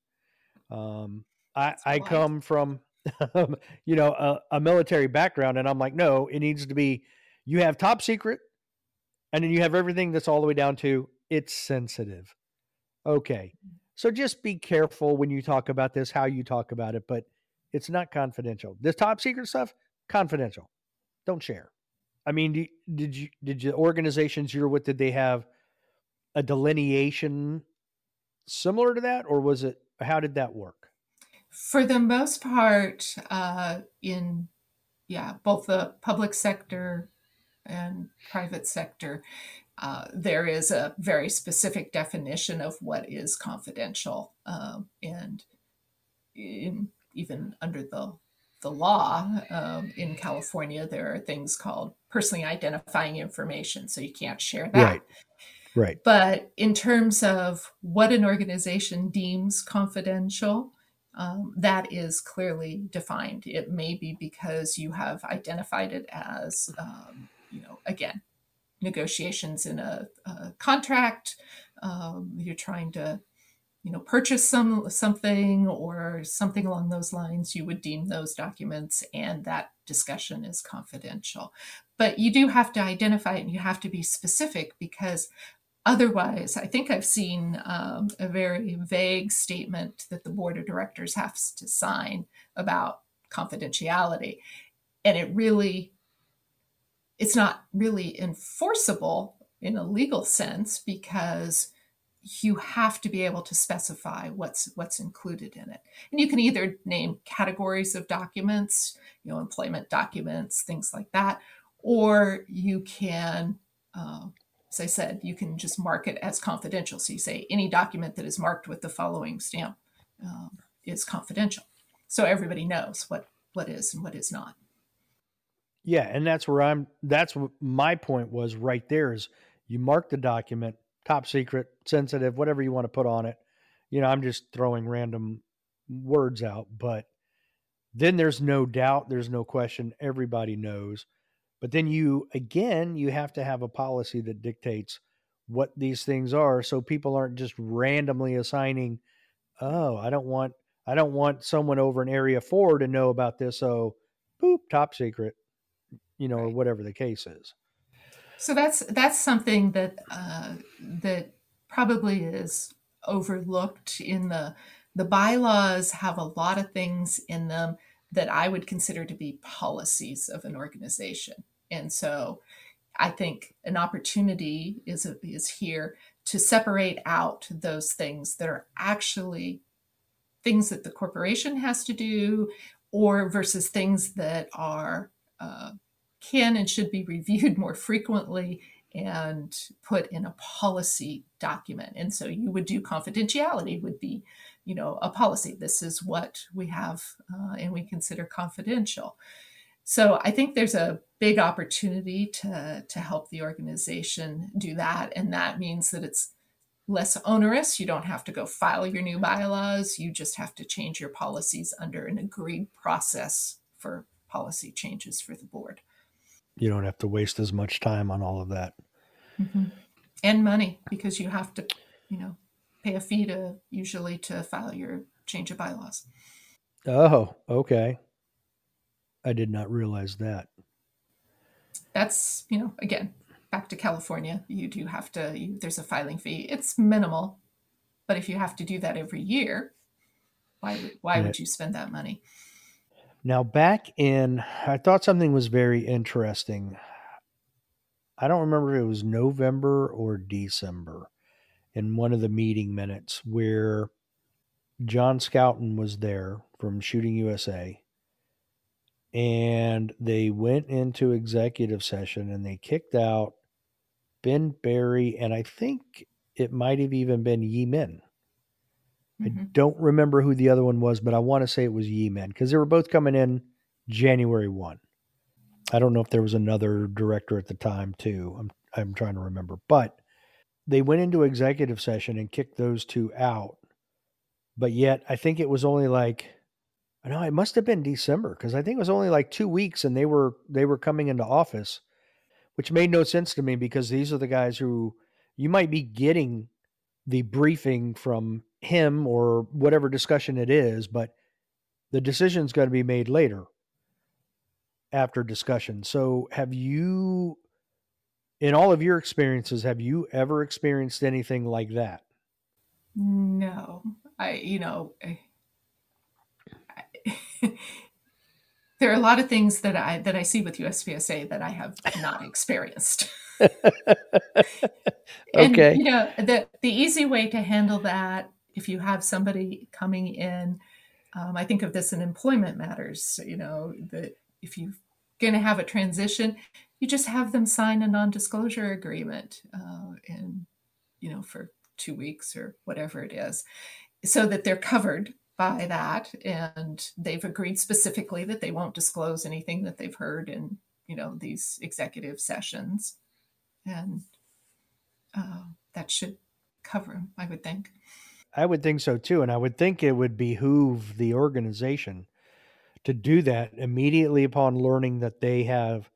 Um, I, It's I polite. come from, you know, a, a military background and I'm like, no, it needs to be, you have top secret and then you have everything that's all the way down to it's sensitive. Okay. So just be careful when you talk about this, how you talk about it, but it's not confidential. The top secret stuff, confidential. Don't share. I mean, do, did you did the organizations you're with, did they have a delineation similar to that, or was it how did that work? For the most part, uh, in yeah, both the public sector and private sector, uh, there is a very specific definition of what is confidential, um, and in, even under the the law um, in California, there are things called personally identifying information, so you can't share that. Right. Right. But in terms of what an organization deems confidential, um, that is clearly defined. It may be because you have identified it as, um, you know, again, negotiations in a, a contract. Um, you're trying to, you know, purchase some something or something along those lines. You would deem those documents, and that discussion is confidential. But you do have to identify it, and you have to be specific because otherwise, I think I've seen um, a very vague statement that the board of directors has to sign about confidentiality. And it really, it's not really enforceable in a legal sense because you have to be able to specify what's what's included in it. And you can either name categories of documents, you know, employment documents, things like that, or you can uh, as I said, you can just mark it as confidential. So you say any document that is marked with the following stamp um, is confidential. So everybody knows what, what is and what is not. Yeah, and that's where I'm that's what my point was right there is you mark the document, top secret, sensitive, whatever you want to put on it. You know, I'm just throwing random words out, but then there's no doubt, there's no question, everybody knows. But then you again, you have to have a policy that dictates what these things are so people aren't just randomly assigning, oh, I don't want I don't want someone over in area four to know about this, so boop, top secret, you know, or Right. whatever the case is. So that's that's something that uh, that probably is overlooked in the the bylaws have a lot of things in them that I would consider to be policies of an organization. And so I think an opportunity is, is here to separate out those things that are actually things that the corporation has to do, or versus things that are uh, can and should be reviewed more frequently and put in a policy document. And so you would do confidentiality would be, you know, a policy. This is what we have uh, and we consider confidential. So I think there's a big opportunity to to help the organization do that, and that means that it's less onerous. You don't have to go file your new bylaws. You just have to change your policies under an agreed process for policy changes for the board. You don't have to waste as much time on all of that. Mm-hmm. And money, because you have to, you know, pay a fee to usually to file your change of bylaws. Oh, okay. I did not realize that. That's, you know, again, back to California, you do have to, you, there's a filing fee. It's minimal, but if you have to do that every year, why would, why Yeah. would you spend that money? Now, back in, I thought something was very interesting. I don't remember if it was November or December in one of the meeting minutes where John Scouten was there from Shooting U S A, and they went into executive session and they kicked out Ben Berry, and I think it might have even been Yi Min. Mm-hmm. I don't remember who the other one was, but I want to say it was Yi Min because they were both coming in January first. I don't know if there was another director at the time too. I'm I'm trying to remember, but they went into executive session and kicked those two out. But yet, I think it was only like, I know it must have been December because I think it was only like two weeks, and they were they were coming into office, which made no sense to me because these are the guys who you might be getting the briefing from him or whatever discussion it is, but the decision's got to be made later after discussion. So, have you, in all of your experiences, have you ever experienced anything like that? No, I, you know, I, I, there are a lot of things that I that I see with U S P S A that I have not experienced. And Okay. you know, the the easy way to handle that, if you have somebody coming in, um, I think of this in employment matters. You know, that if you're going to have a transition, you just have them sign a non-disclosure agreement, uh, and you know, for two weeks or whatever it is, so that they're covered by that, and they've agreed specifically that they won't disclose anything that they've heard in, you know, these executive sessions, and uh, that should cover them, I would think. I would think so too. And I would think it would behoove the organization to do that immediately upon learning that they have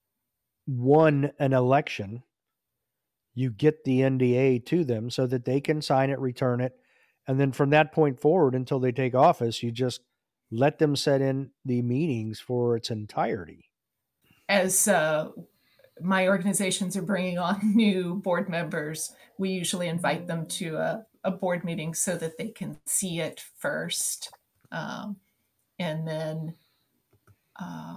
won an election. You get the N D A to them so that they can sign it, return it. And then from that point forward until they take office, you just let them set in the meetings for its entirety. As uh, my organizations are bringing on new board members, we usually invite them to a, a board meeting so that they can see it first. Um, and then uh,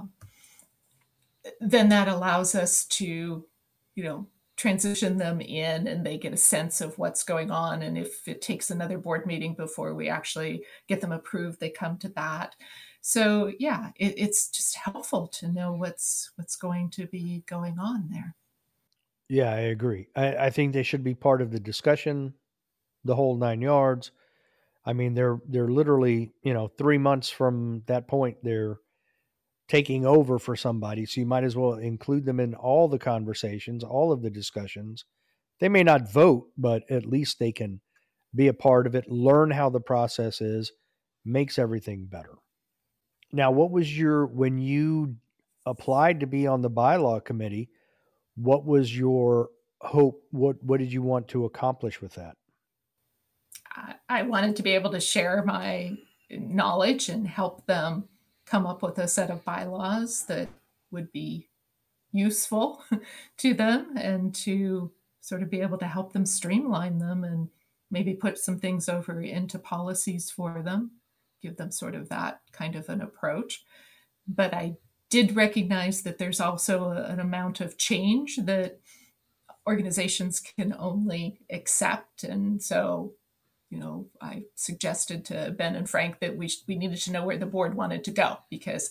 then that allows us to, you know, transition them in, and they get a sense of what's going on. And if it takes another board meeting before we actually get them approved, they come to that. So yeah, it, it's just helpful to know what's what's going to be going on there. Yeah, I agree. I, I think they should be part of the discussion, the whole nine yards. I mean, they're they're literally, you know, three months from that point, they're taking over for somebody. So you might as well include them in all the conversations, all of the discussions. They may not vote, but at least they can be a part of it, learn how the process is, makes everything better. Now, what was your, when you applied to be on the bylaw committee, what was your hope? What, what did you want to accomplish with that? I, I wanted to be able to share my knowledge and help them come up with a set of bylaws that would be useful to them, and to sort of be able to help them streamline them and maybe put some things over into policies for them, give them sort of that kind of an approach. But I did recognize that there's also a, an amount of change that organizations can only accept. And so, you know, I suggested to Ben and Frank that we, sh- we needed to know where the board wanted to go, because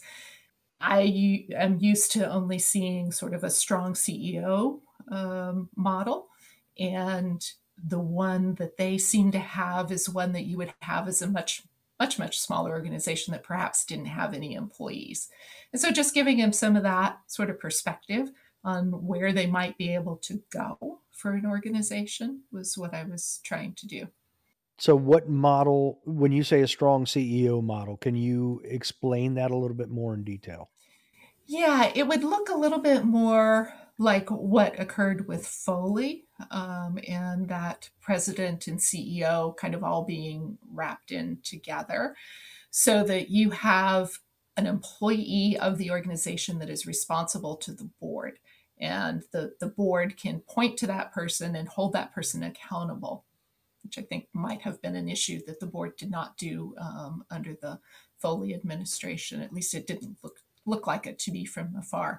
I am used to only seeing sort of a strong C E O um, model. And the one that they seem to have is one that you would have as a much, much, much smaller organization that perhaps didn't have any employees. And so just giving them some of that sort of perspective on where they might be able to go for an organization was what I was trying to do. So, what model, when you say a strong C E O model, can you explain that a little bit more in detail? Yeah, it would look a little bit more like what occurred with Foley, um, and that president and C E O kind of all being wrapped in together, so that you have an employee of the organization that is responsible to the board. And the, the board can point to that person and hold that person accountable, which I think might have been an issue that the board did not do um, under the Foley administration. At least it didn't look look like it to me from afar.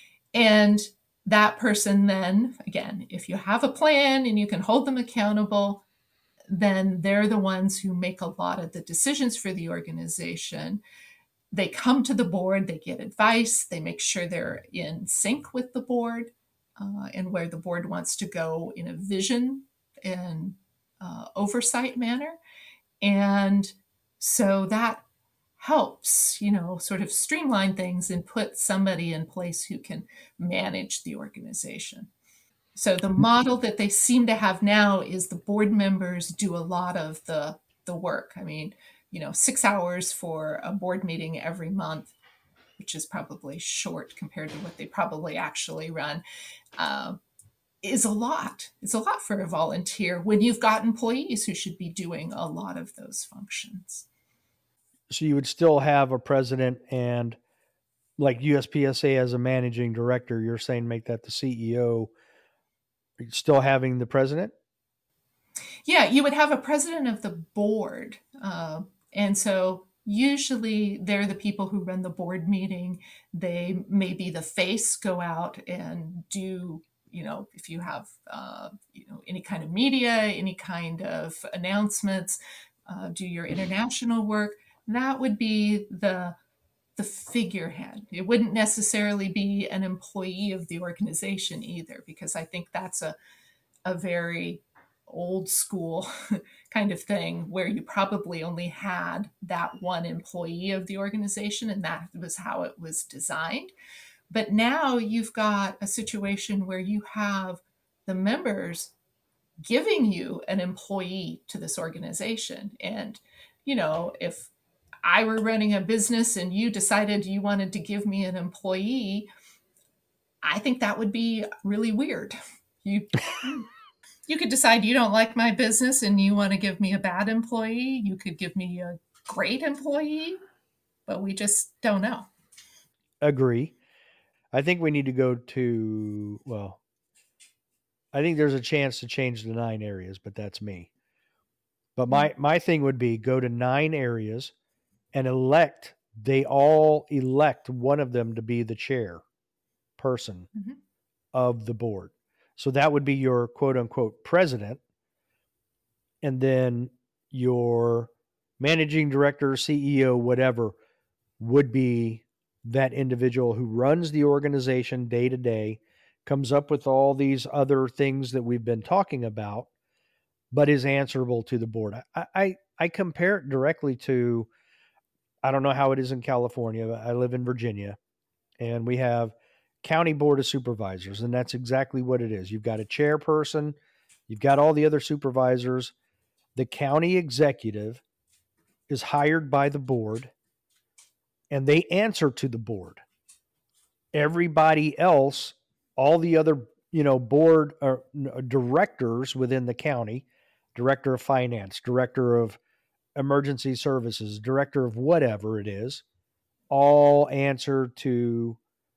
And that person then, again, if you have a plan and you can hold them accountable, then they're the ones who make a lot of the decisions for the organization. They come to the board, they get advice, they make sure they're in sync with the board uh, and where the board wants to go in a vision and uh, oversight manner. And so that helps, you know, sort of streamline things and put somebody in place who can manage the organization. So the model that they seem to have now is the board members do a lot of the the work. I mean, you know, six hours for a board meeting every month, which is probably short compared to what they probably actually run, uh, is a lot. It's a lot for a volunteer when you've got employees who should be doing a lot of those functions. So, you would still have a president and like U S P S A as a managing director. You're saying make that the C E O, still having the president? Yeah, you would have a president of the board. Uh, and so usually they're the people who run the board meeting. They may be the face, go out and do, you know, if you have, uh, you know, any kind of media, any kind of announcements, uh, do your international work. That would be the the figurehead. It wouldn't necessarily be an employee of the organization either, because I think that's a a very old school kind of thing where you probably only had that one employee of the organization and that was how it was designed. But now you've got a situation where you have the members giving you an employee to this organization. And, you know, if I were running a business and you decided you wanted to give me an employee, I think that would be really weird. You you could decide you don't like my business and you want to give me a bad employee. You could give me a great employee, but we just don't know. Agree. I think we need to go to, well, I think there's a chance to change the nine areas, but that's me. But my, my thing would be go to nine areas and elect, they all elect one of them to be the chair person Mm-hmm. of the board. So that would be your quote unquote president. And then your managing director, C E O, whatever, would be that individual who runs the organization day to day, comes up with all these other things that we've been talking about, but is answerable to the board. I, I, I compare it directly to, I don't know how it is in California. I live in Virginia, and we have county board of supervisors, and that's exactly what it is. You've got a chairperson, you've got all the other supervisors. The county executive is hired by the board, and they answer to the board. Everybody else, all the other, you know, board or directors within the county, director of finance, director of emergency services, director of whatever it is, all answer to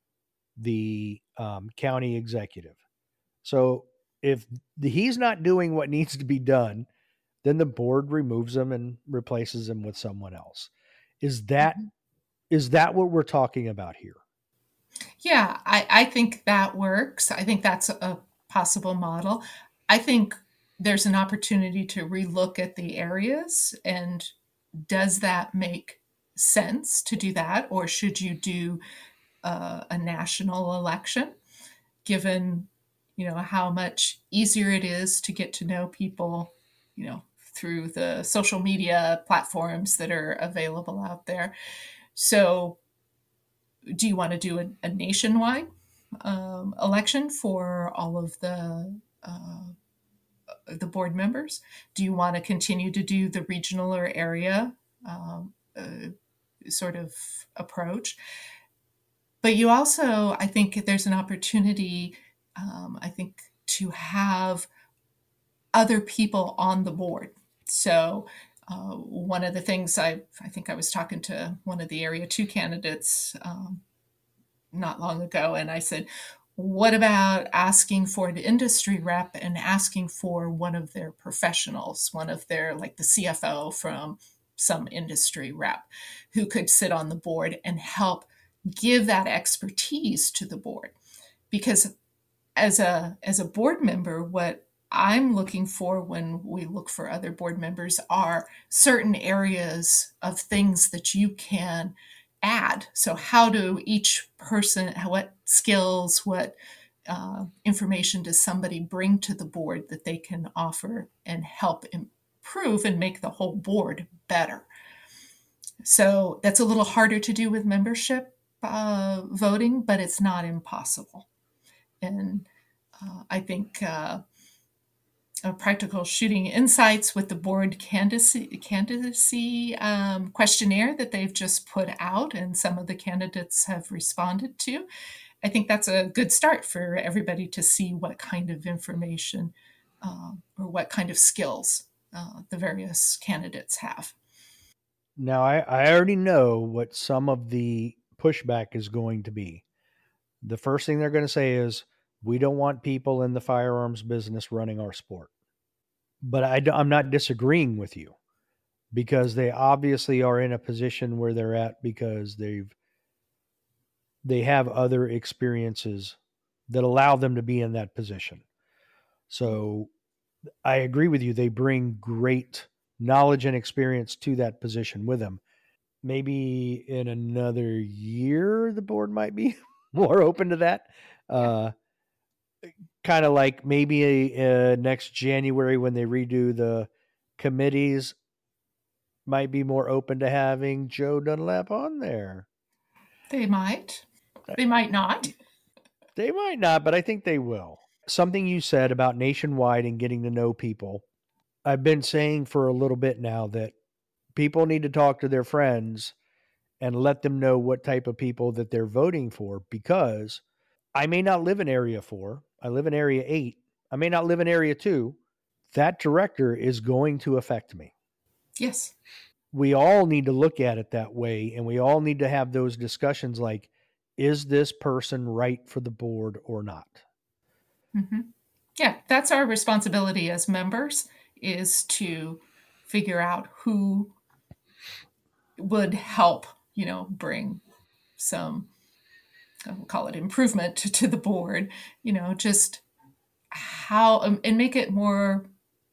the um, county executive. So if he's not doing what needs to be done, then the board removes them and replaces them with someone else. Is that Mhm. is that what we're talking about here? Yeah, I, I think that works. I think that's a possible model. I think there's an opportunity to relook at the areas, and does that make sense to do that, or should you do uh, a national election, given you know how much easier it is to get to know people, you know, through the social media platforms that are available out there. So, do you want to do a, a nationwide um, election for all of the uh, the board members? Do you want to continue to do the regional or area um, uh, sort of approach? But you also, I think, there's an opportunity. Um, I think to have other people on the board. So. Uh, one of the things I, I think I was talking to one of the area two candidates um, not long ago, and I said, what about asking for an industry rep and asking for one of their professionals, one of their, like the C F O from some industry rep, who could sit on the board and help give that expertise to the board? Because as a as a board member, what I'm looking for when we look for other board members are certain areas of things that you can add. So, how do each person, what skills, what uh, information does somebody bring to the board that they can offer and help improve and make the whole board better? So, that's a little harder to do with membership uh, voting, but it's not impossible. And uh, I think uh, a practical shooting insights with the board candidacy, candidacy um, questionnaire that they've just put out and some of the candidates have responded to. I think that's a good start for everybody to see what kind of information uh, or what kind of skills uh, the various candidates have. Now, I, I already know what some of the pushback is going to be. The first thing they're going to say is, we don't want people in the firearms business running our sport. But I, am not disagreeing with you, because they obviously are in a position where they're at because they've they have other experiences that allow them to be in that position. So I agree with you. They bring great knowledge and experience to that position with them. Maybe in another year, the board might be more open to that. Uh, kind of like maybe uh, next January when they redo the committees, might be more open to having Joe Dunlap on there. They might, they might not. They might not, but I think they will. Something you said about nationwide and getting to know people. I've been saying for a little bit now that people need to talk to their friends and let them know what type of people that they're voting for, because I may not live in area four. I live in area eight. I may not live in area two. That director is going to affect me. Yes. We all need to look at it that way, and we all need to have those discussions like, is this person right for the board or not? Mm-hmm. Yeah, that's our responsibility as members, is to figure out who would help, you know, bring some, we'll call it improvement to, to the board, you know, just how, um, and make it more,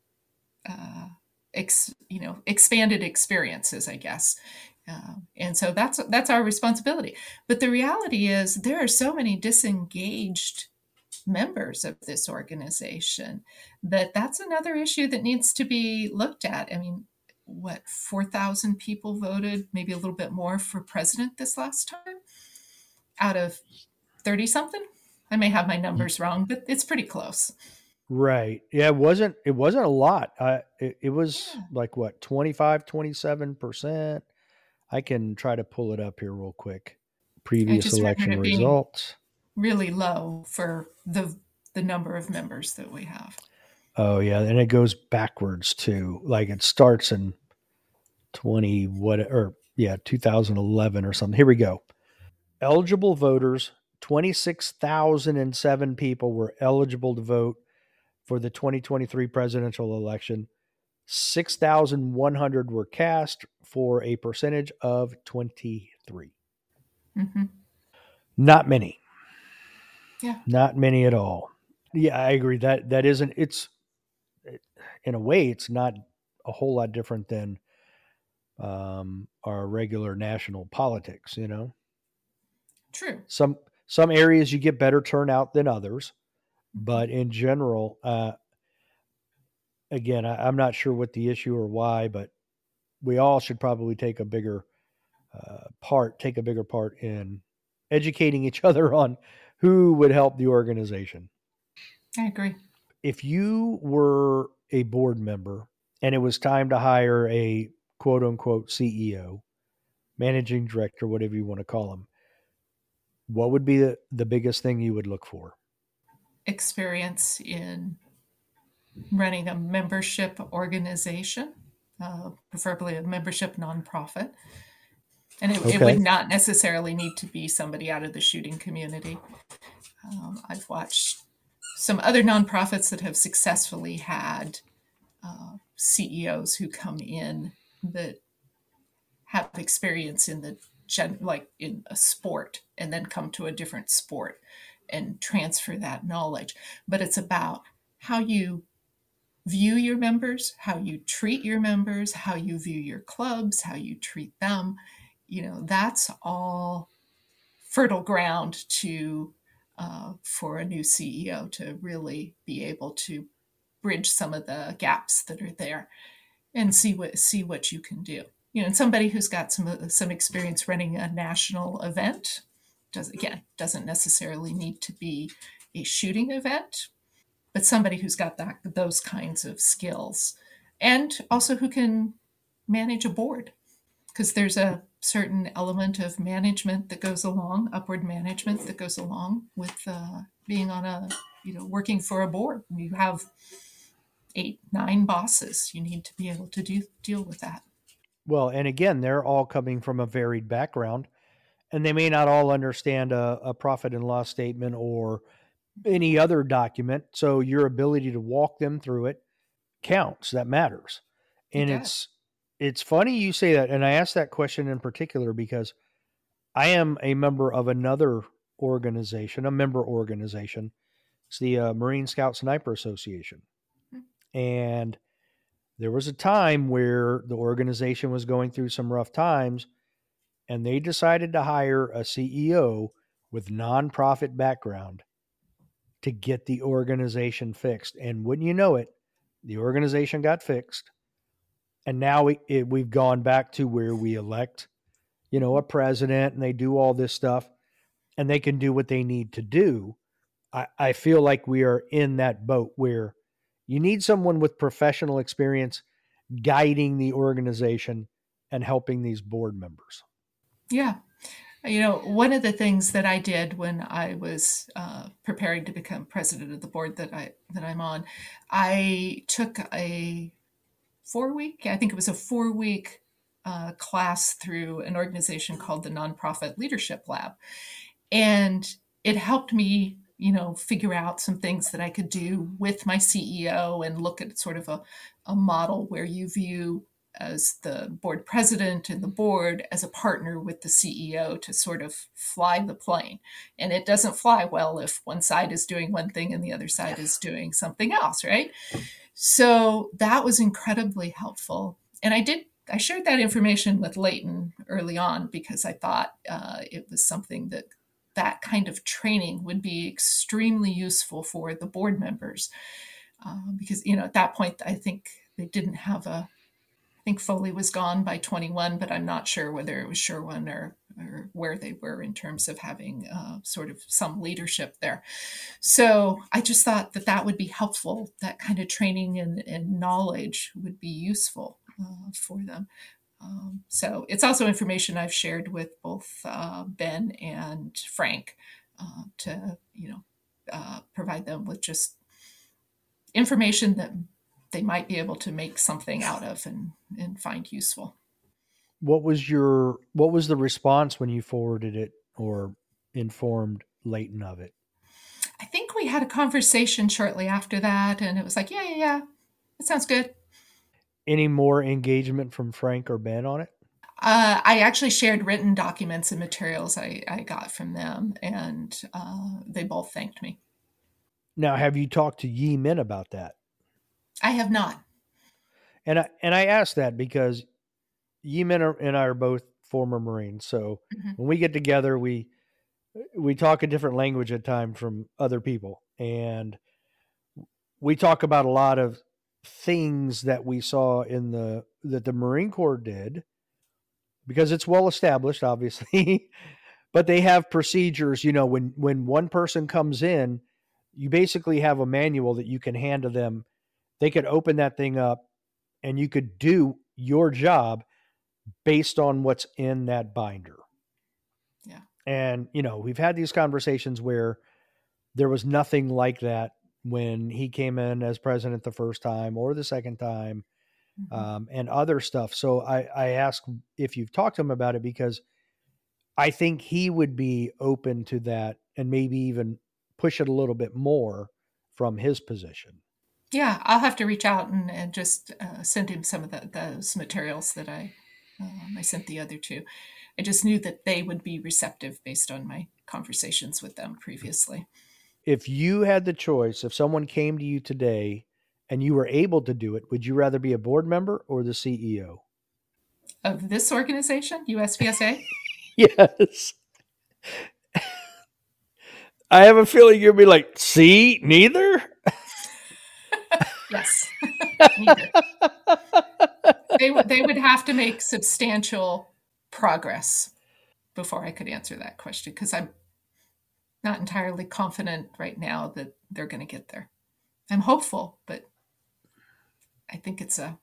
uh, ex, you know, expanded experiences, I guess. Uh, and so that's that's our responsibility. But the reality is there are so many disengaged members of this organization that that's another issue that needs to be looked at. I mean, what, four thousand people voted, maybe a little bit more, for president this last time out of thirty something. I may have my numbers wrong, but it's pretty close. Right. Yeah, it wasn't it wasn't a lot. Uh, it, it was Yeah. like what, twenty-five, twenty-seven percent. I can try to pull it up here real quick. I Previous just remembered election it being results. really low for the the number of members that we have. Oh yeah, and it goes backwards too. Like it starts in twenty what or yeah, two thousand eleven or something. Here we go. Eligible voters, twenty-six thousand seven people were eligible to vote for the twenty twenty-three presidential election. six thousand one hundred were cast for a percentage of twenty-three. Mm-hmm. Not many. Yeah. Not many at all. Yeah, I agree. That that isn't. It's in a way, it's not a whole lot different than um, our regular national politics. You know, True. some some areas you get better turnout than others, but in general, uh, again, I, I'm not sure what the issue or why, but we all should probably take a bigger uh, part, take a bigger part in educating each other on who would help the organization. I agree. If you were a board member and it was time to hire a quote unquote C E O, managing director, whatever you want to call them, what would be the, the biggest thing you would look for? Experience in running a membership organization, uh, preferably a membership nonprofit. And it, it Okay. would not necessarily need to be somebody out of the shooting community. Um, I've watched some other nonprofits that have successfully had uh, C E Os who come in that have experience in the gen, like in a sport, and then come to a different sport and transfer that knowledge. But it's about how you view your members, how you treat your members, how you view your clubs, how you treat them. You know, that's all fertile ground to uh, for a new C E O to really be able to bridge some of the gaps that are there and see what see what you can do. You know, and somebody who's got some some experience running a national event does again doesn't necessarily need to be a shooting event, but somebody who's got that those kinds of skills, and also who can manage a board, because there's a certain element of management that goes along, upward management that goes along with uh, being on a, you know, working for a board. You have eight, nine bosses. You need to be able to do deal with that. Well, and again, they're all coming from a varied background, and they may not all understand a, a profit and loss statement or any other document. So your ability to walk them through it counts. That matters. It And does. it's it's funny you say that. And I asked that question in particular because I am a member of another organization, a member organization. It's the uh, Marine Scout Sniper Association. And there was a time where the organization was going through some rough times, and they decided to hire a C E O with nonprofit background to get the organization fixed. And wouldn't you know it, the organization got fixed. And now we, it, we've gone back to where we elect, you know, a president, and they do all this stuff, and they can do what they need to do. I, I feel like we are in that boat where you need someone with professional experience guiding the organization and helping these board members. Yeah. You know, one of the things that I did when I was uh, preparing to become president of the board that I that I'm on, I took a four week, I think it was a four week uh, class through an organization called the Nonprofit Leadership Lab, and it helped me, you know, figure out some things that I could do with my C E O and look at sort of a, a model where you view as the board president and the board as a partner with the C E O to sort of fly the plane. And it doesn't fly well if one side is doing one thing and the other side is doing something else, right? So that was incredibly helpful. And I did, I shared that information with Leighton early on because I thought uh, it was something that that kind of training would be extremely useful for the board members. Uh, because, you know, at that point, I think they didn't have a, I think Foley was gone by twenty-one, but I'm not sure whether it was Sherwin or, or where they were in terms of having uh, sort of some leadership there. So I just thought that that would be helpful. That kind of training and, and knowledge would be useful uh, for them. Um, so it's also information I've shared with both uh, Ben and Frank uh, to, you know, uh, provide them with just information that they might be able to make something out of and, and find useful. What was your what was the response when you forwarded it or informed Leighton of it? I think we had a conversation shortly after that, and it was like, yeah, yeah, yeah, that sounds good. Any more engagement from Frank or Ben on it? Uh, I actually shared written documents and materials I, I got from them, and uh, they both thanked me. Now, have you talked to Yi Min about that? I have not. And I and I asked that because Yi Min and I are both former Marines, so Mhm. when we get together, we we talk a different language at times from other people, and we talk about a lot of things that we saw in the that the Marine Corps did because it's well established, obviously, but they have procedures. You know, when when one person comes in, you basically have a manual that you can hand to them. They could open that thing up, and you could do your job based on what's in that binder. Yeah. And you know, we've had these conversations where there was nothing like that when he came in as president the first time or the second time, Mhm. um, and other stuff. So I, I asked if you've talked to him about it because I think he would be open to that and maybe even push it a little bit more from his position. Yeah, I'll have to reach out and, and just uh, send him some of the, those materials that I um, I sent the other two. I just knew that they would be receptive based on my conversations with them previously. If you had the choice, if someone came to you today and you were able to do it, would you rather be a board member or the C E O? Of this organization, U S P S A? Yes. I have a feeling you'll be like, see, neither. Yes, neither. They would they would have to make substantial progress before I could answer that question because I'm not entirely confident right now that they're going to get there. I'm hopeful, but I think it's a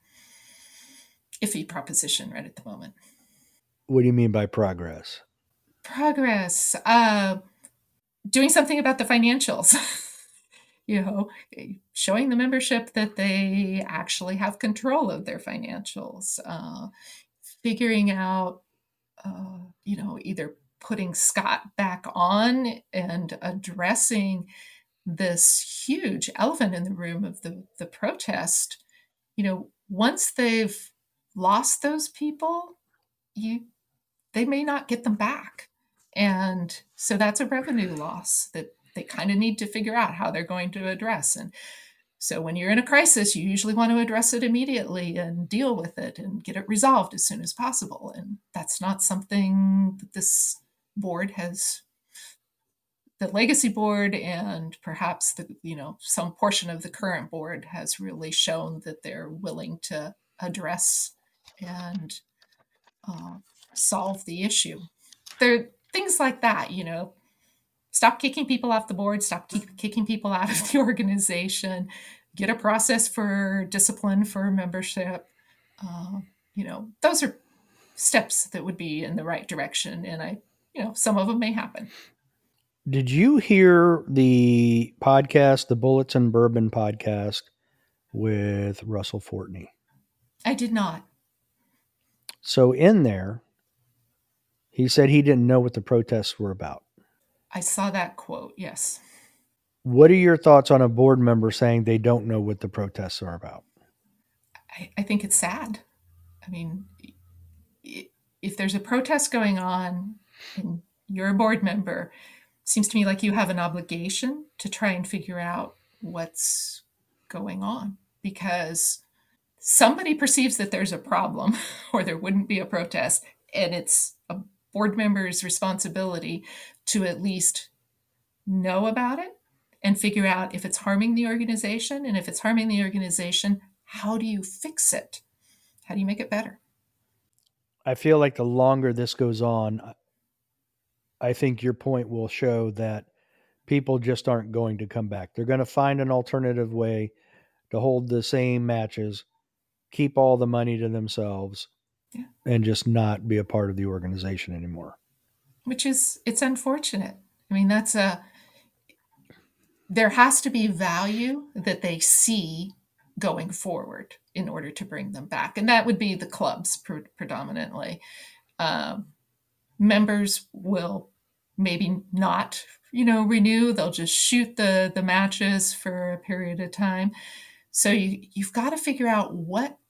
iffy proposition right at the moment. What do you mean by progress? Progress, uh, doing something about the financials. You know, showing the membership that they actually have control of their financials, uh, figuring out, uh, you know, either putting Scott back on and addressing this huge elephant in the room of the, the protest. You know, once they've lost those people, you they may not get them back. And so that's a revenue loss that they kind of need to figure out how they're going to address. And so when you're in a crisis, you usually want to address it immediately and deal with it and get it resolved as soon as possible. And that's not something that this board has, the legacy board and perhaps the, you know, some portion of the current board has really shown that they're willing to address and uh, solve the issue. There are things like that, you know, stop kicking people off the board, stop keep kicking people out of the organization, get a process for discipline for membership. Uh, you know, those are steps that would be in the right direction. And I, you know, some of them may happen. Did you hear the podcast, the Bullets and Bourbon podcast with Russell Fortney? I did not. So in there, he said he didn't know what the protests were about. I saw that quote. Yes. What are your thoughts on a board member saying they don't know what the protests are about? I, I think it's sad. I mean, if there's a protest going on and you're a board member, it seems to me like you have an obligation to try and figure out what's going on because somebody perceives that there's a problem or there wouldn't be a protest, and it's a board member's responsibility to at least know about it and figure out if it's harming the organization, and if it's harming the organization, how do you fix it? How do you make it better? I feel like the longer this goes on, I think your point will show that people just aren't going to come back. They're going to find an alternative way to hold the same matches, keep all the money to themselves, Yeah. and just not be a part of the organization anymore. Which is, it's unfortunate. I mean, that's a, there has to be value that they see going forward in order to bring them back. And that would be the clubs pre- predominantly. Um, members will maybe not, you know, renew. They'll just shoot the, the matches for a period of time. So you, you've got to figure out what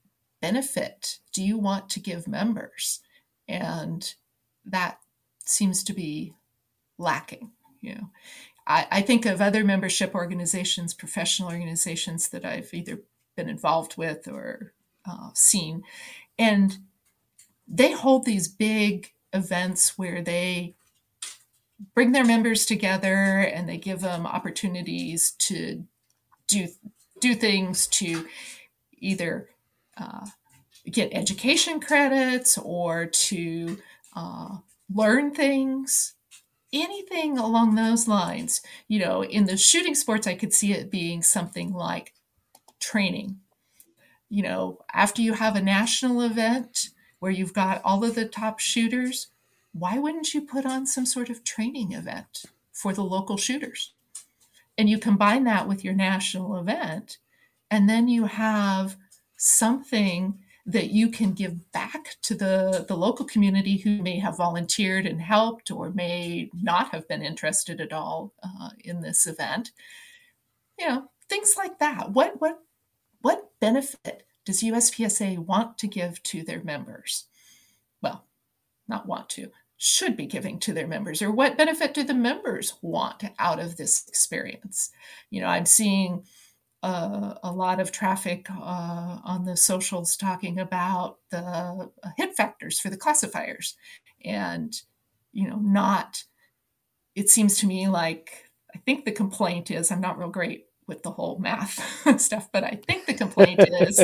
benefit do you want to give members? And that seems to be lacking. You know, I, I think of other membership organizations, professional organizations that I've either been involved with or uh, seen, and they hold these big events where they bring their members together and they give them opportunities to do do things to either uh, get education credits or to uh, learn things, anything along those lines. You know, in the shooting sports, I could see it being something like training. You know, after you have a national event where you've got all of the top shooters, why wouldn't you put on some sort of training event for the local shooters? And you combine that with your national event, and then you have something that you can give back to the, the local community who may have volunteered and helped or may not have been interested at all uh, in this event. You know, things like that. What what what benefit does U S P S A want to give to their members? Well, not want to, should be giving to their members, or what benefit do the members want out of this experience? You know, I'm seeing uh, a lot of traffic uh, on the socials talking about the hit factors for the classifiers, and you know, not. It seems to me like I think the complaint is I'm not real great with the whole math stuff, but I think the complaint is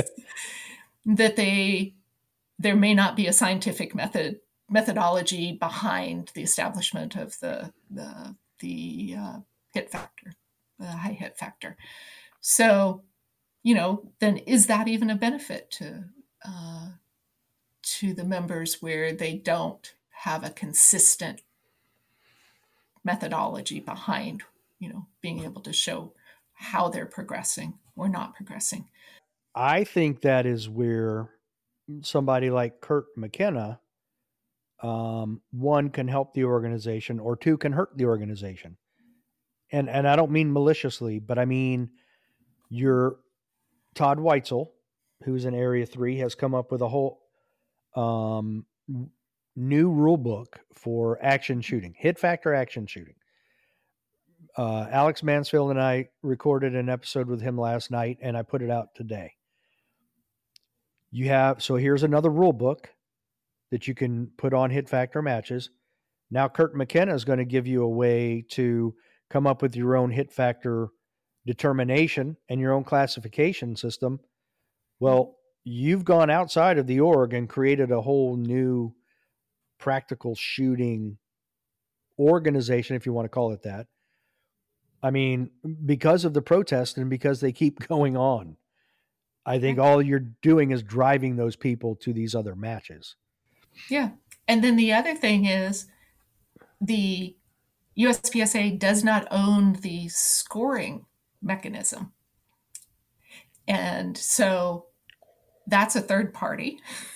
that they there may not be a scientific method methodology behind the establishment of the the the uh, hit factor, the high hit factor. So, you know, then is that even a benefit to uh, to the members where they don't have a consistent methodology behind, you know, being able to show how they're progressing or not progressing? I think that is where somebody like Kurt McKenna, um, one, can help the organization, or two, can hurt the organization. And and I don't mean maliciously, but I mean your Todd Weitzel, who's in Area Three, has come up with a whole um, new rule book for action shooting, hit factor action shooting. Uh, Alex Mansfield and I recorded an episode with him last night, and I put it out today. You have so here's another rule book that you can put on hit factor matches. Now, Kurt McKenna is going to give you a way to come up with your own hit factor determination and your own classification system. Well, you've gone outside of the org and created a whole new practical shooting organization, if you want to call it that. I mean, because of the protest and because they keep going on, I think all you're doing is driving those people to these other matches. Yeah. And then the other thing is the U S P S A does not own the scoring mechanism. And so that's a third party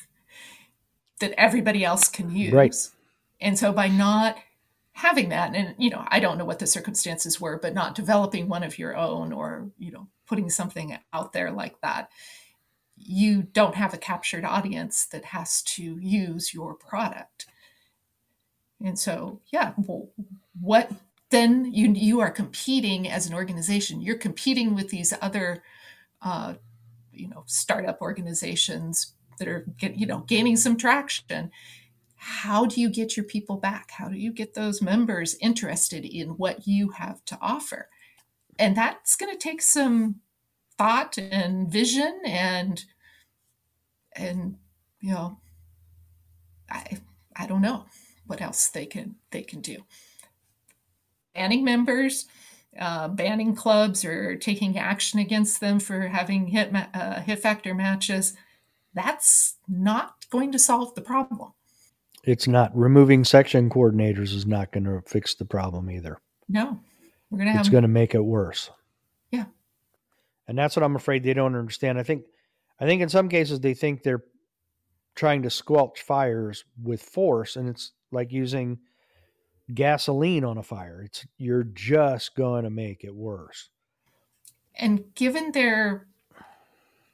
that everybody else can use. Right. And so by not having that, and you know, I don't know what the circumstances were, but not developing one of your own, or you know, putting something out there like that, you don't have a captured audience that has to use your product. And so, yeah, well, what then you you are competing as an organization. You're competing with these other, uh, you know, startup organizations that are get, you know gaining some traction. How do you get your people back? How do you get those members interested in what you have to offer? And that's going to take some thought and vision, and and you know, I I don't know what else they can they can do. Banning members, uh, banning clubs, or taking action against them for having hit ma- uh, hit factor matches. That's not going to solve the problem. It's not. Removing section coordinators is not going to fix the problem either. No, we're going to have. It's going to make it worse. Yeah, and that's what I'm afraid they don't understand. I think, I think in some cases they think they're trying to squelch fires with force, and it's like using gasoline on a fire. It's you're just going to make it worse. And given their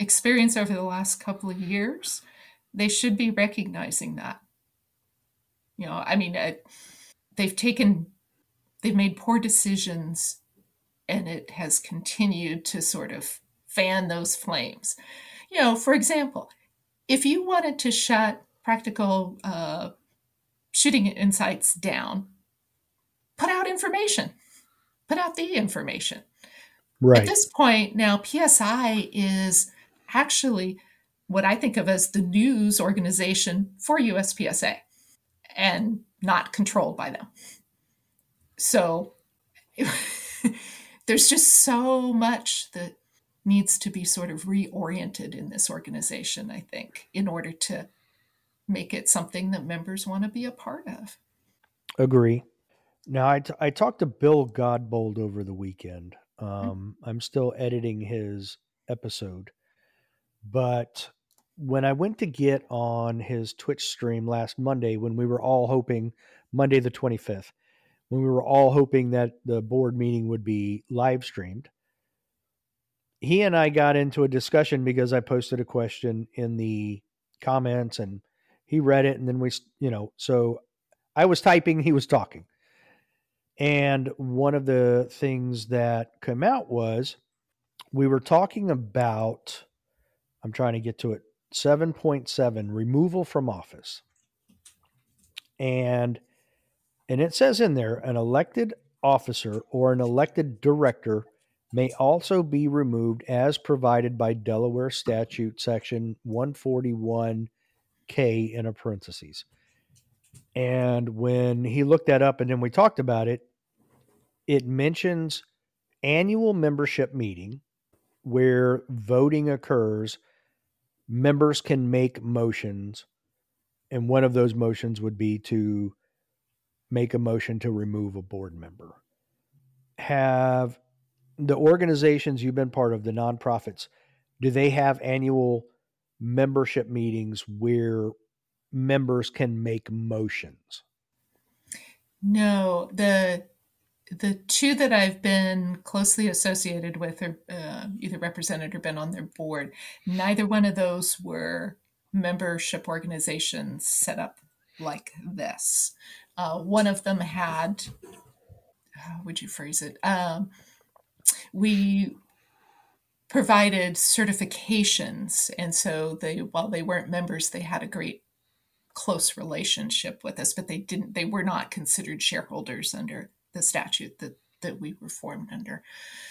experience over the last couple of years, they should be recognizing that. You know, I mean, uh, they've taken, they've made poor decisions, and it has continued to sort of fan those flames. You know, for example, if you wanted to shut Practical uh, Shooting Insights down, put out information, put out the information. Right. At this point now, P S I is actually what I think of as the news organization for U S P S A and not controlled by them. So there's just so much that needs to be sort of reoriented in this organization, I think, in order to make it something that members want to be a part of. Agree. Now, I, t- I talked to Bill Godbold over the weekend. Um, I'm still editing his episode, but when I went to get on his Twitch stream last Monday, when we were all hoping, Monday the twenty-fifth, when we were all hoping that the board meeting would be live streamed, he and I got into a discussion because I posted a question in the comments and he read it. And then we, you know, so I was typing, he was talking. And one of the things that came out was we were talking about, I'm trying to get to it, seven point seven, removal from office. And and it says in there, an elected officer or an elected director may also be removed as provided by Delaware statute section one forty-one K in a parentheses. And when he looked that up and then we talked about it, it mentions annual membership meeting where voting occurs. Members can make motions, and one of those motions would be to make a motion to remove a board member. Have the organizations you've been part of, the nonprofits, do they have annual membership meetings where members can make motions? No, the the two that I've been closely associated with, or uh, either represented or been on their board, neither one of those were membership organizations set up like this. Uh, one of them had, how would you phrase it? Um, we provided certifications, and so they, while they weren't members, they had a great close relationship with us, but they didn't. They were not considered shareholders under the statute that that we were formed under.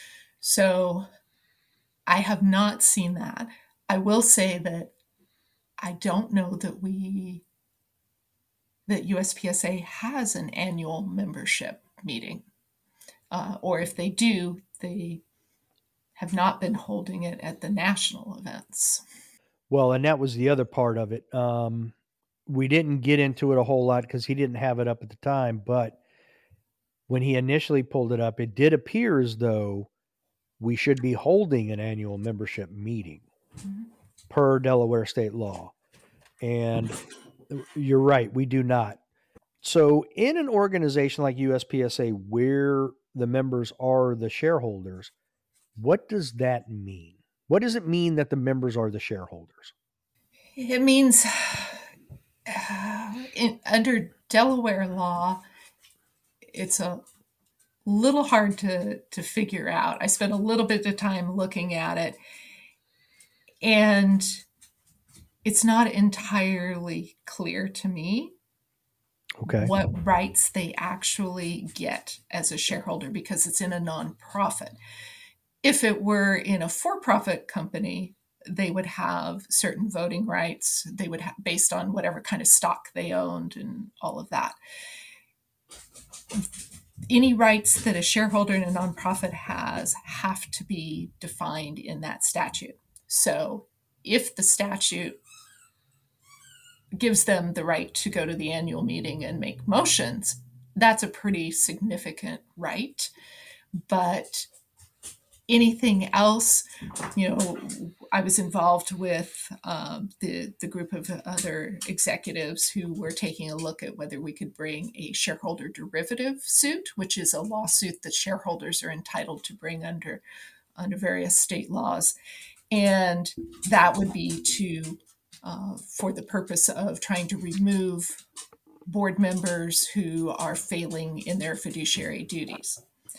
So I have not seen that. I will say that I don't know that we that U S P S A has an annual membership meeting, uh, or if they do, they have not been holding it at the national events. Well, and that was the other part of it. Um, we didn't get into it a whole lot because he didn't have it up at the time, but when he initially pulled it up, it did appear as though we should be holding an annual membership meeting mm-hmm. per Delaware state law. And you're right, we do not. So in an organization like U S P S A where the members are the shareholders, what does that mean? What does it mean that the members are the shareholders? It means uh, in, under Delaware law, it's a little hard to, to figure out. I spent a little bit of time looking at it, and it's not entirely clear to me okay. what rights they actually get as a shareholder because it's in a nonprofit. If it were in a for-profit company, they would have certain voting rights. They would have based on whatever kind of stock they owned and all of that. Any rights that a shareholder in a nonprofit has have to be defined in that statute. So if the statute gives them the right to go to the annual meeting and make motions, that's a pretty significant right. But anything else, you know, I was involved with um, the, the group of other executives who were taking a look at whether we could bring a shareholder derivative suit, which is a lawsuit that shareholders are entitled to bring under, under various state laws. And that would be to, uh, for the purpose of trying to remove board members who are failing in their fiduciary duties.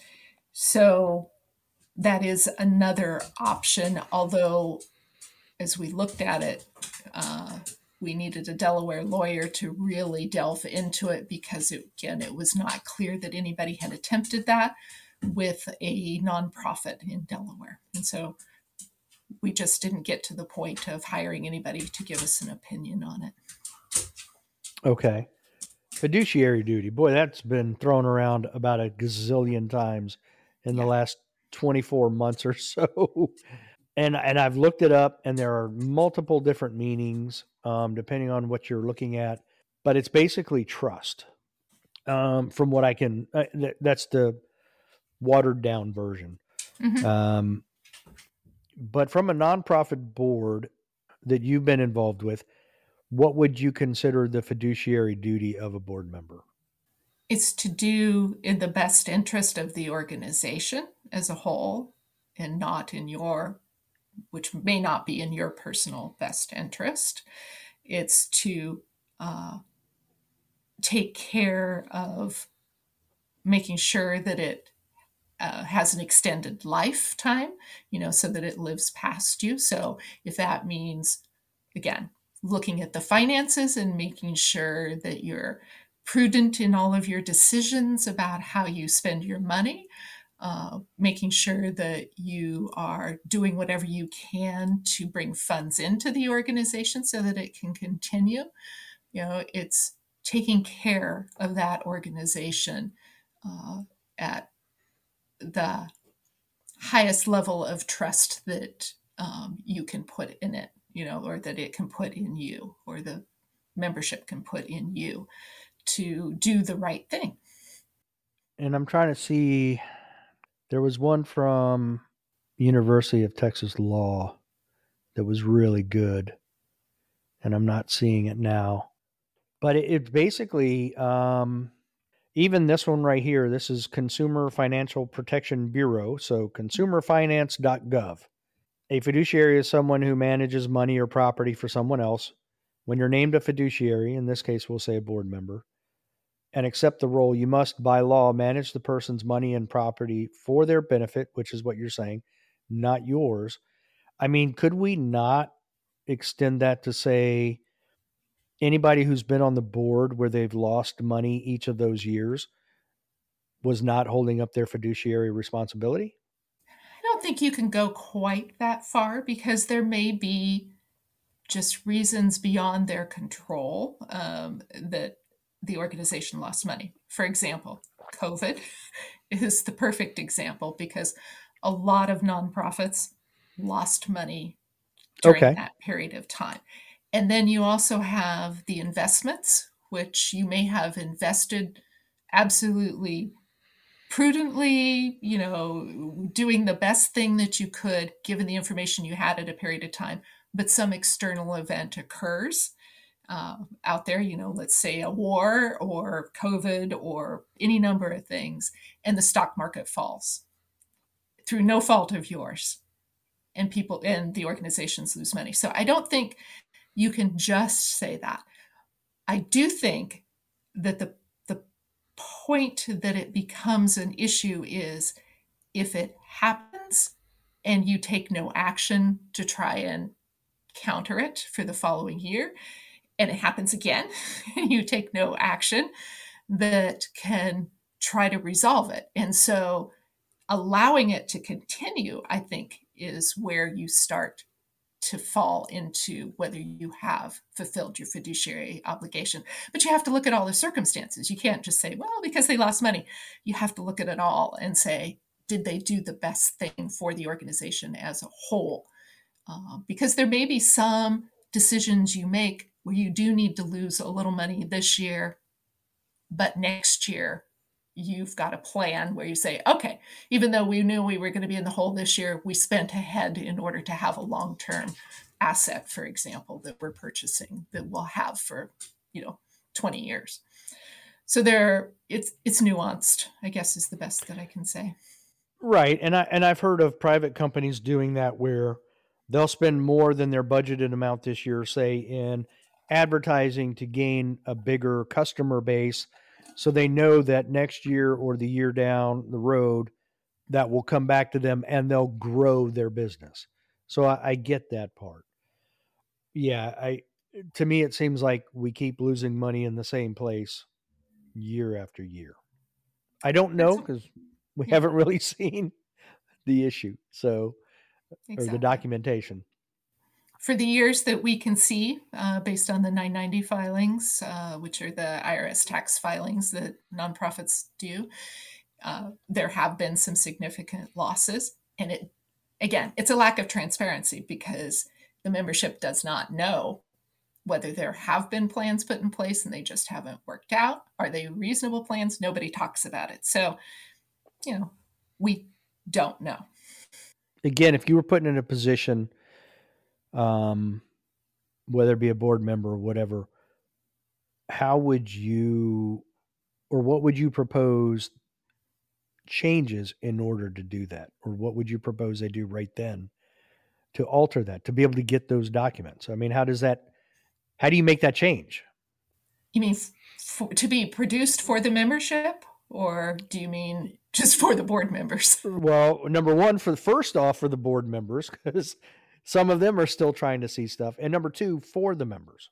So that is another option, although as we looked at it, uh, we needed a Delaware lawyer to really delve into it because, it, again, it was not clear that anybody had attempted that with a nonprofit in Delaware. And so we just didn't get to the point of hiring anybody to give us an opinion on it. Okay. Fiduciary duty. Boy, that's been thrown around about a gazillion times in Yeah. the last twenty-four months or so. And and I've looked it up, and there are multiple different meanings um, depending on what you're looking at. But it's basically trust. Um, from what I can, uh, th- that's the watered down version. Mm-hmm. Um, but from a nonprofit board that you've been involved with, what would you consider the fiduciary duty of a board member? It's to do in the best interest of the organization as a whole and not in your, which may not be in your personal best interest. It's to uh, take care of making sure that it uh, has an extended lifetime, you know, so that it lives past you. So if that means, again, looking at the finances and making sure that you're prudent in all of your decisions about how you spend your money, uh, making sure that you are doing whatever you can to bring funds into the organization so that it can continue. You know, it's taking care of that organization uh, at the highest level of trust that um, you can put in it, you know, or that it can put in you, or the membership can put in you to do the right thing. And I'm trying to see, there was one from University of Texas Law that was really good, and I'm not seeing it now. But it, it basically, um, even this one right here, this is Consumer Financial Protection Bureau, so consumer finance dot gov. A fiduciary is someone who manages money or property for someone else. When you're named a fiduciary, in this case, we'll say a board member, and accept the role, you must, by law, manage the person's money and property for their benefit, which is what you're saying, not yours. I mean, could we not extend that to say anybody who's been on the board where they've lost money each of those years was not holding up their fiduciary responsibility? I don't think you can go quite that far because there may be just reasons beyond their control um, that the organization lost money. For example, COVID is the perfect example because a lot of nonprofits lost money during Okay. that period of time. And then you also have the investments, which you may have invested absolutely prudently, you know, doing the best thing that you could given the information you had at a period of time, but some external event occurs uh, out there, you know, let's say a war or COVID or any number of things, and the stock market falls through no fault of yours, and people and the organizations lose money. So I don't think you can just say that. I do think that the the point that it becomes an issue is if it happens and you take no action to try and counter it for the following year, and it happens again, and you take no action that can try to resolve it. And so allowing it to continue, I think, is where you start to fall into whether you have fulfilled your fiduciary obligation. But you have to look at all the circumstances. You can't just say, well, because they lost money. You have to look at it all and say, did they do the best thing for the organization as a whole? Uh, because there may be some decisions you make where you do need to lose a little money this year, but next year you've got a plan where you say, okay, even though we knew we were going to be in the hole this year, we spent ahead in order to have a long-term asset, for example, that we're purchasing that we'll have for, you know, twenty years. So there, it's it's nuanced, I guess, is the best that I can say. Right. And I and I've heard of private companies doing that where they'll spend more than their budgeted amount this year, say, in advertising to gain a bigger customer base. So they know that next year or the year down the road, that will come back to them and they'll grow their business. So I, I get that part. Yeah, I to me it seems like we keep losing money in the same place year after year. I don't know That's, because we yeah, haven't really seen the issue, so or the exactly. documentation. For the years that we can see, uh, based on the nine ninety filings, uh, which are the I R S tax filings that nonprofits do, uh, there have been some significant losses. And it, again, it's a lack of transparency because the membership does not know whether there have been plans put in place and they just haven't worked out. Are they reasonable plans? Nobody talks about it. So, you know, we don't know. Again, if you were put in a position, um, whether it be a board member or whatever, how would you or what would you propose changes in order to do that? Or what would you propose they do right then to alter that, to be able to get those documents? I mean, how does that, how do you make that change? You mean f- to be produced for the membership, or do you mean just for the board members? Well, number one, for the first off, for the board members, because some of them are still trying to see stuff. And number two, for the members.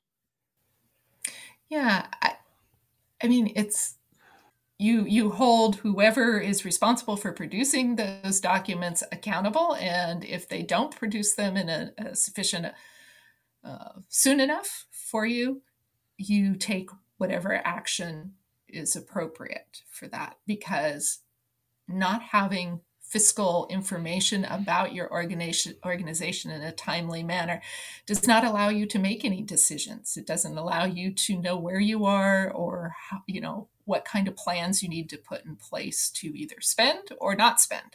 Yeah, I, I mean, it's you you hold whoever is responsible for producing those documents accountable, and if they don't produce them in a, a sufficient uh, soon enough for you, you take whatever action is appropriate for that, because not having fiscal information about your organization organization in a timely manner does not allow you to make any decisions. It doesn't allow you to know where you are, or how, you know, what kind of plans you need to put in place to either spend or not spend.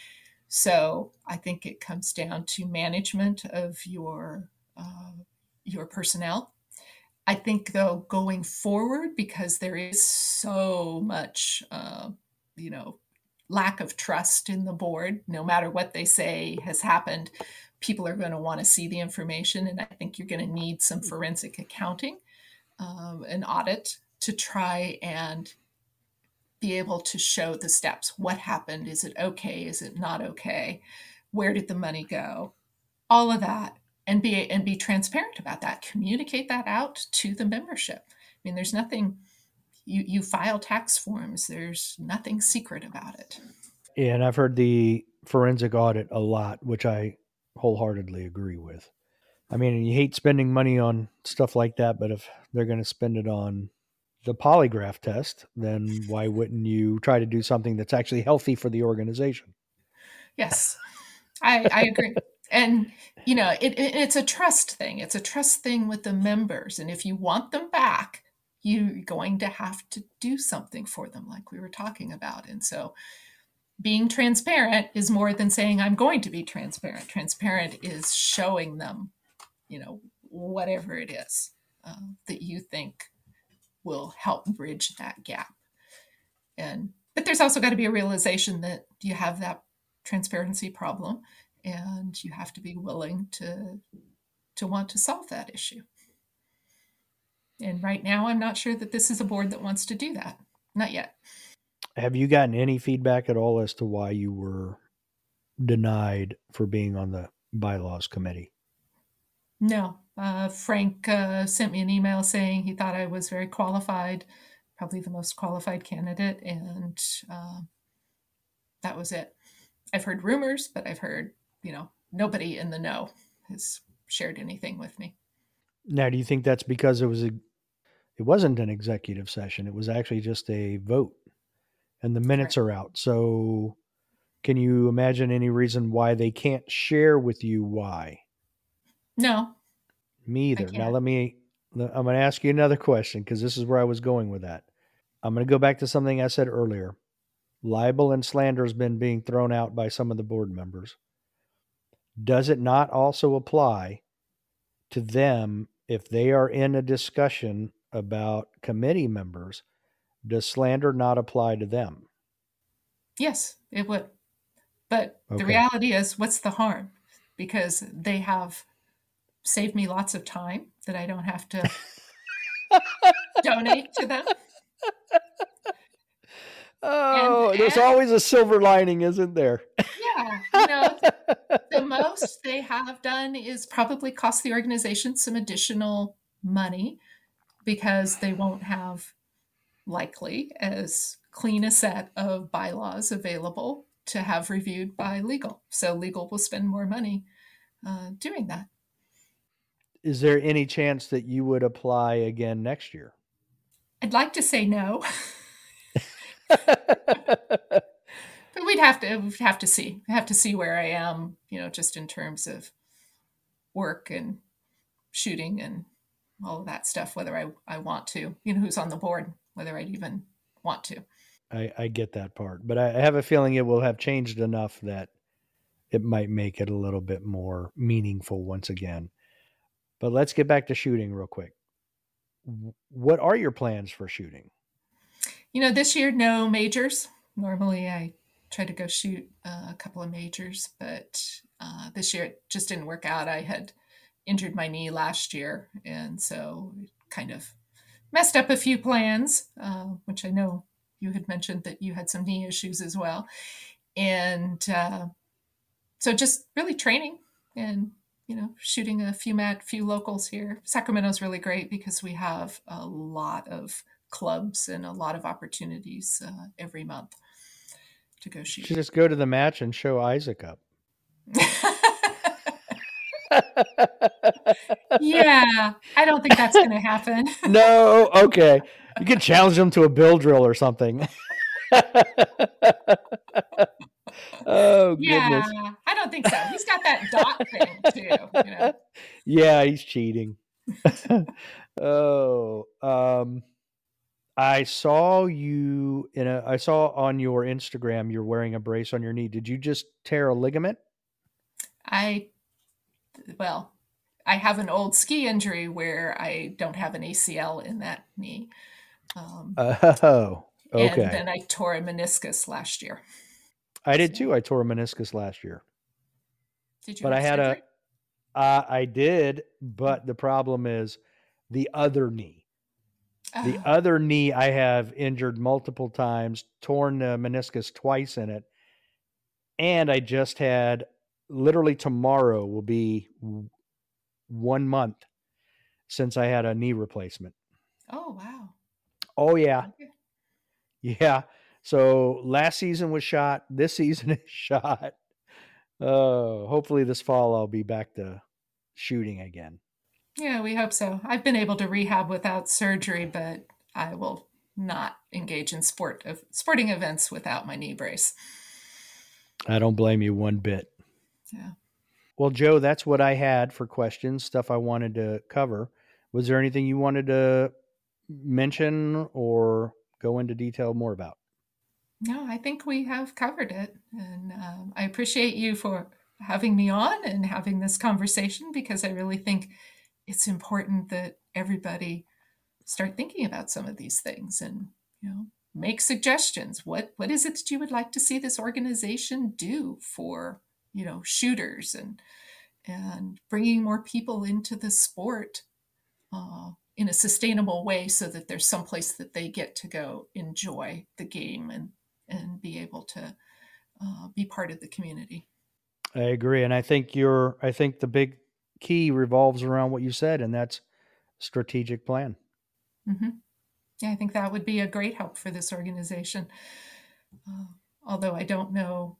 So I think it comes down to management of your uh, your personnel. I think, though, going forward, because there is so much, uh, you know, lack of trust in the board, no matter what they say has happened, people are going to want to see the information. And I think you're going to need some forensic accounting, um, an audit to try and be able to show the steps. What happened? Is it okay? Is it not okay? Where did the money go? All of that, and be and be transparent about that. Communicate that out to the membership. I mean, there's nothing. You you file tax forms. There's nothing secret about it. And I've heard the forensic audit a lot, which I wholeheartedly agree with. I mean, you hate spending money on stuff like that, but if they're going to spend it on the polygraph test, then why wouldn't you try to do something that's actually healthy for the organization? Yes, I, I agree. And, you know, it, it, it's a trust thing. It's a trust thing with the members. And if you want them back, you're going to have to do something for them, like we were talking about. And so being transparent is more than saying, I'm going to be transparent. Transparent is showing them, you know, whatever it is uh, that you think will help bridge that gap. And, but there's also got to be a realization that you have that transparency problem, and you have to be willing to to want to solve that issue. And right now, I'm not sure that this is a board that wants to do that. Not yet. Have you gotten any feedback at all as to why you were denied for being on the bylaws committee? No. Uh, Frank uh, sent me an email saying he thought I was very qualified, probably the most qualified candidate, and uh, that was it. I've heard rumors, but I've heard, you know, nobody in the know has shared anything with me. Now, do you think that's because it was a it wasn't an executive session, it was actually just a vote and the minutes Correct. are out? So can you imagine any reason why they can't share with you why? No, Me I either. Now can't. let me I'm going to ask you another question because this is where I was going with that. I'm going to go back to something I said earlier. Libel and slander has been being thrown out by some of the board members. Does it not also apply to them if they are in a discussion about committee members? Does slander not apply to them? Yes, it would. But the Okay. reality is, what's the harm? because they have saved me lots of time that I don't have to donate to them. Oh, And, there's and always a silver lining, isn't there? yeah, you know, the most they have done is probably cost the organization some additional money because they won't have likely as clean a set of bylaws available to have reviewed by legal. So legal will spend more money uh, doing that. Is there any chance that you would apply again next year? I'd like to say no. But we'd have to we'd have to see. Have to see where I am, you know, just in terms of work and shooting and all of that stuff, whether I, I want to, you know, who's on the board, whether I'd even want to. I, I get that part, but I, I have a feeling it will have changed enough that it might make it a little bit more meaningful once again. But let's get back to shooting real quick. What are your plans for shooting? You know, this year, no majors. Normally I try to go shoot uh, a couple of majors, but uh, this year it just didn't work out. I had injured my knee last year, and so it kind of messed up a few plans, uh, which I know you had mentioned that you had some knee issues as well. And uh, so just really training and, you know, shooting a few mat, few locals here. Sacramento's really great because we have a lot of clubs and a lot of opportunities uh, every month to go shoot. You just go to the match and show Isaac up. Yeah, I don't think that's going to happen. No, okay. You can challenge him to a bill drill or something. Oh, yeah, goodness. I don't think so. He's got that dot thing too. You know? Yeah, he's cheating. Oh, um, I saw you in a. I saw on your Instagram you're wearing a brace on your knee. Did you just tear a ligament? I, well, I have an old ski injury where I don't have an A C L in that knee. Um, Oh, okay. And then I tore a meniscus last year. I did too. I tore a meniscus last year. Did you? But have I had surgery? a. Uh, I did, but the problem is the other knee. The Oh, other knee I have injured multiple times, torn the meniscus twice in it. And I just had, literally tomorrow will be one month since I had a knee replacement. oh wow. Oh, yeah. Okay. Yeah. So last season was shot. This season is shot. Uh, hopefully this fall I'll be back to shooting again. Yeah, we hope so. I've been able to rehab without surgery, but I will not engage in sport of sporting events without my knee brace. I don't blame you one bit. Yeah. Well, Joe, that's what I had for questions, stuff I wanted to cover. Was there anything you wanted to mention or go into detail more about? No, I think we have covered it. And um, I appreciate you for having me on and having this conversation because I really think it's important that everybody start thinking about some of these things and, you know, make suggestions. What what is it that you would like to see this organization do for, you know, shooters and and bringing more people into the sport uh, in a sustainable way so that there's some place that they get to go enjoy the game and and be able to uh, be part of the community. I agree. And I think you're, I think the big key revolves around what you said, and that's strategic plan. Mm-hmm. Yeah, I think that would be a great help for this organization. Uh, although I don't know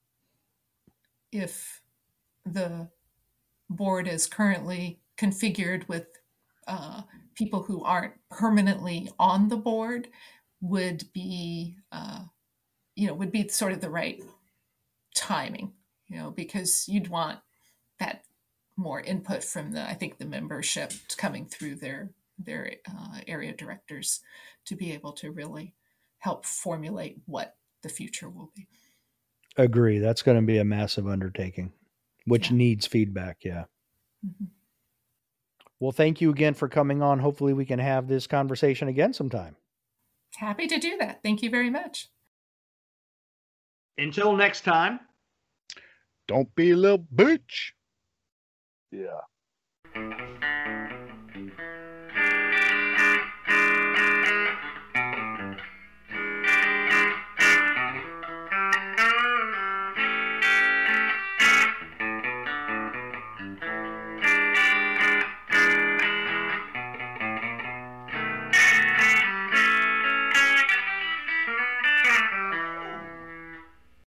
if the board is currently configured with uh, people who aren't permanently on the board would be, uh, you know, would be sort of the right timing, you know, because you'd want that more input from the, I think, the membership coming through their their uh, area directors to be able to really help formulate what the future will be. Agree. That's going to be a massive undertaking, which Yeah. needs feedback. Yeah. Mm-hmm. Well, thank you again for coming on. Hopefully we can have this conversation again sometime. Happy to do that. Thank you very much. Until next time. Don't be a little bitch. Yeah.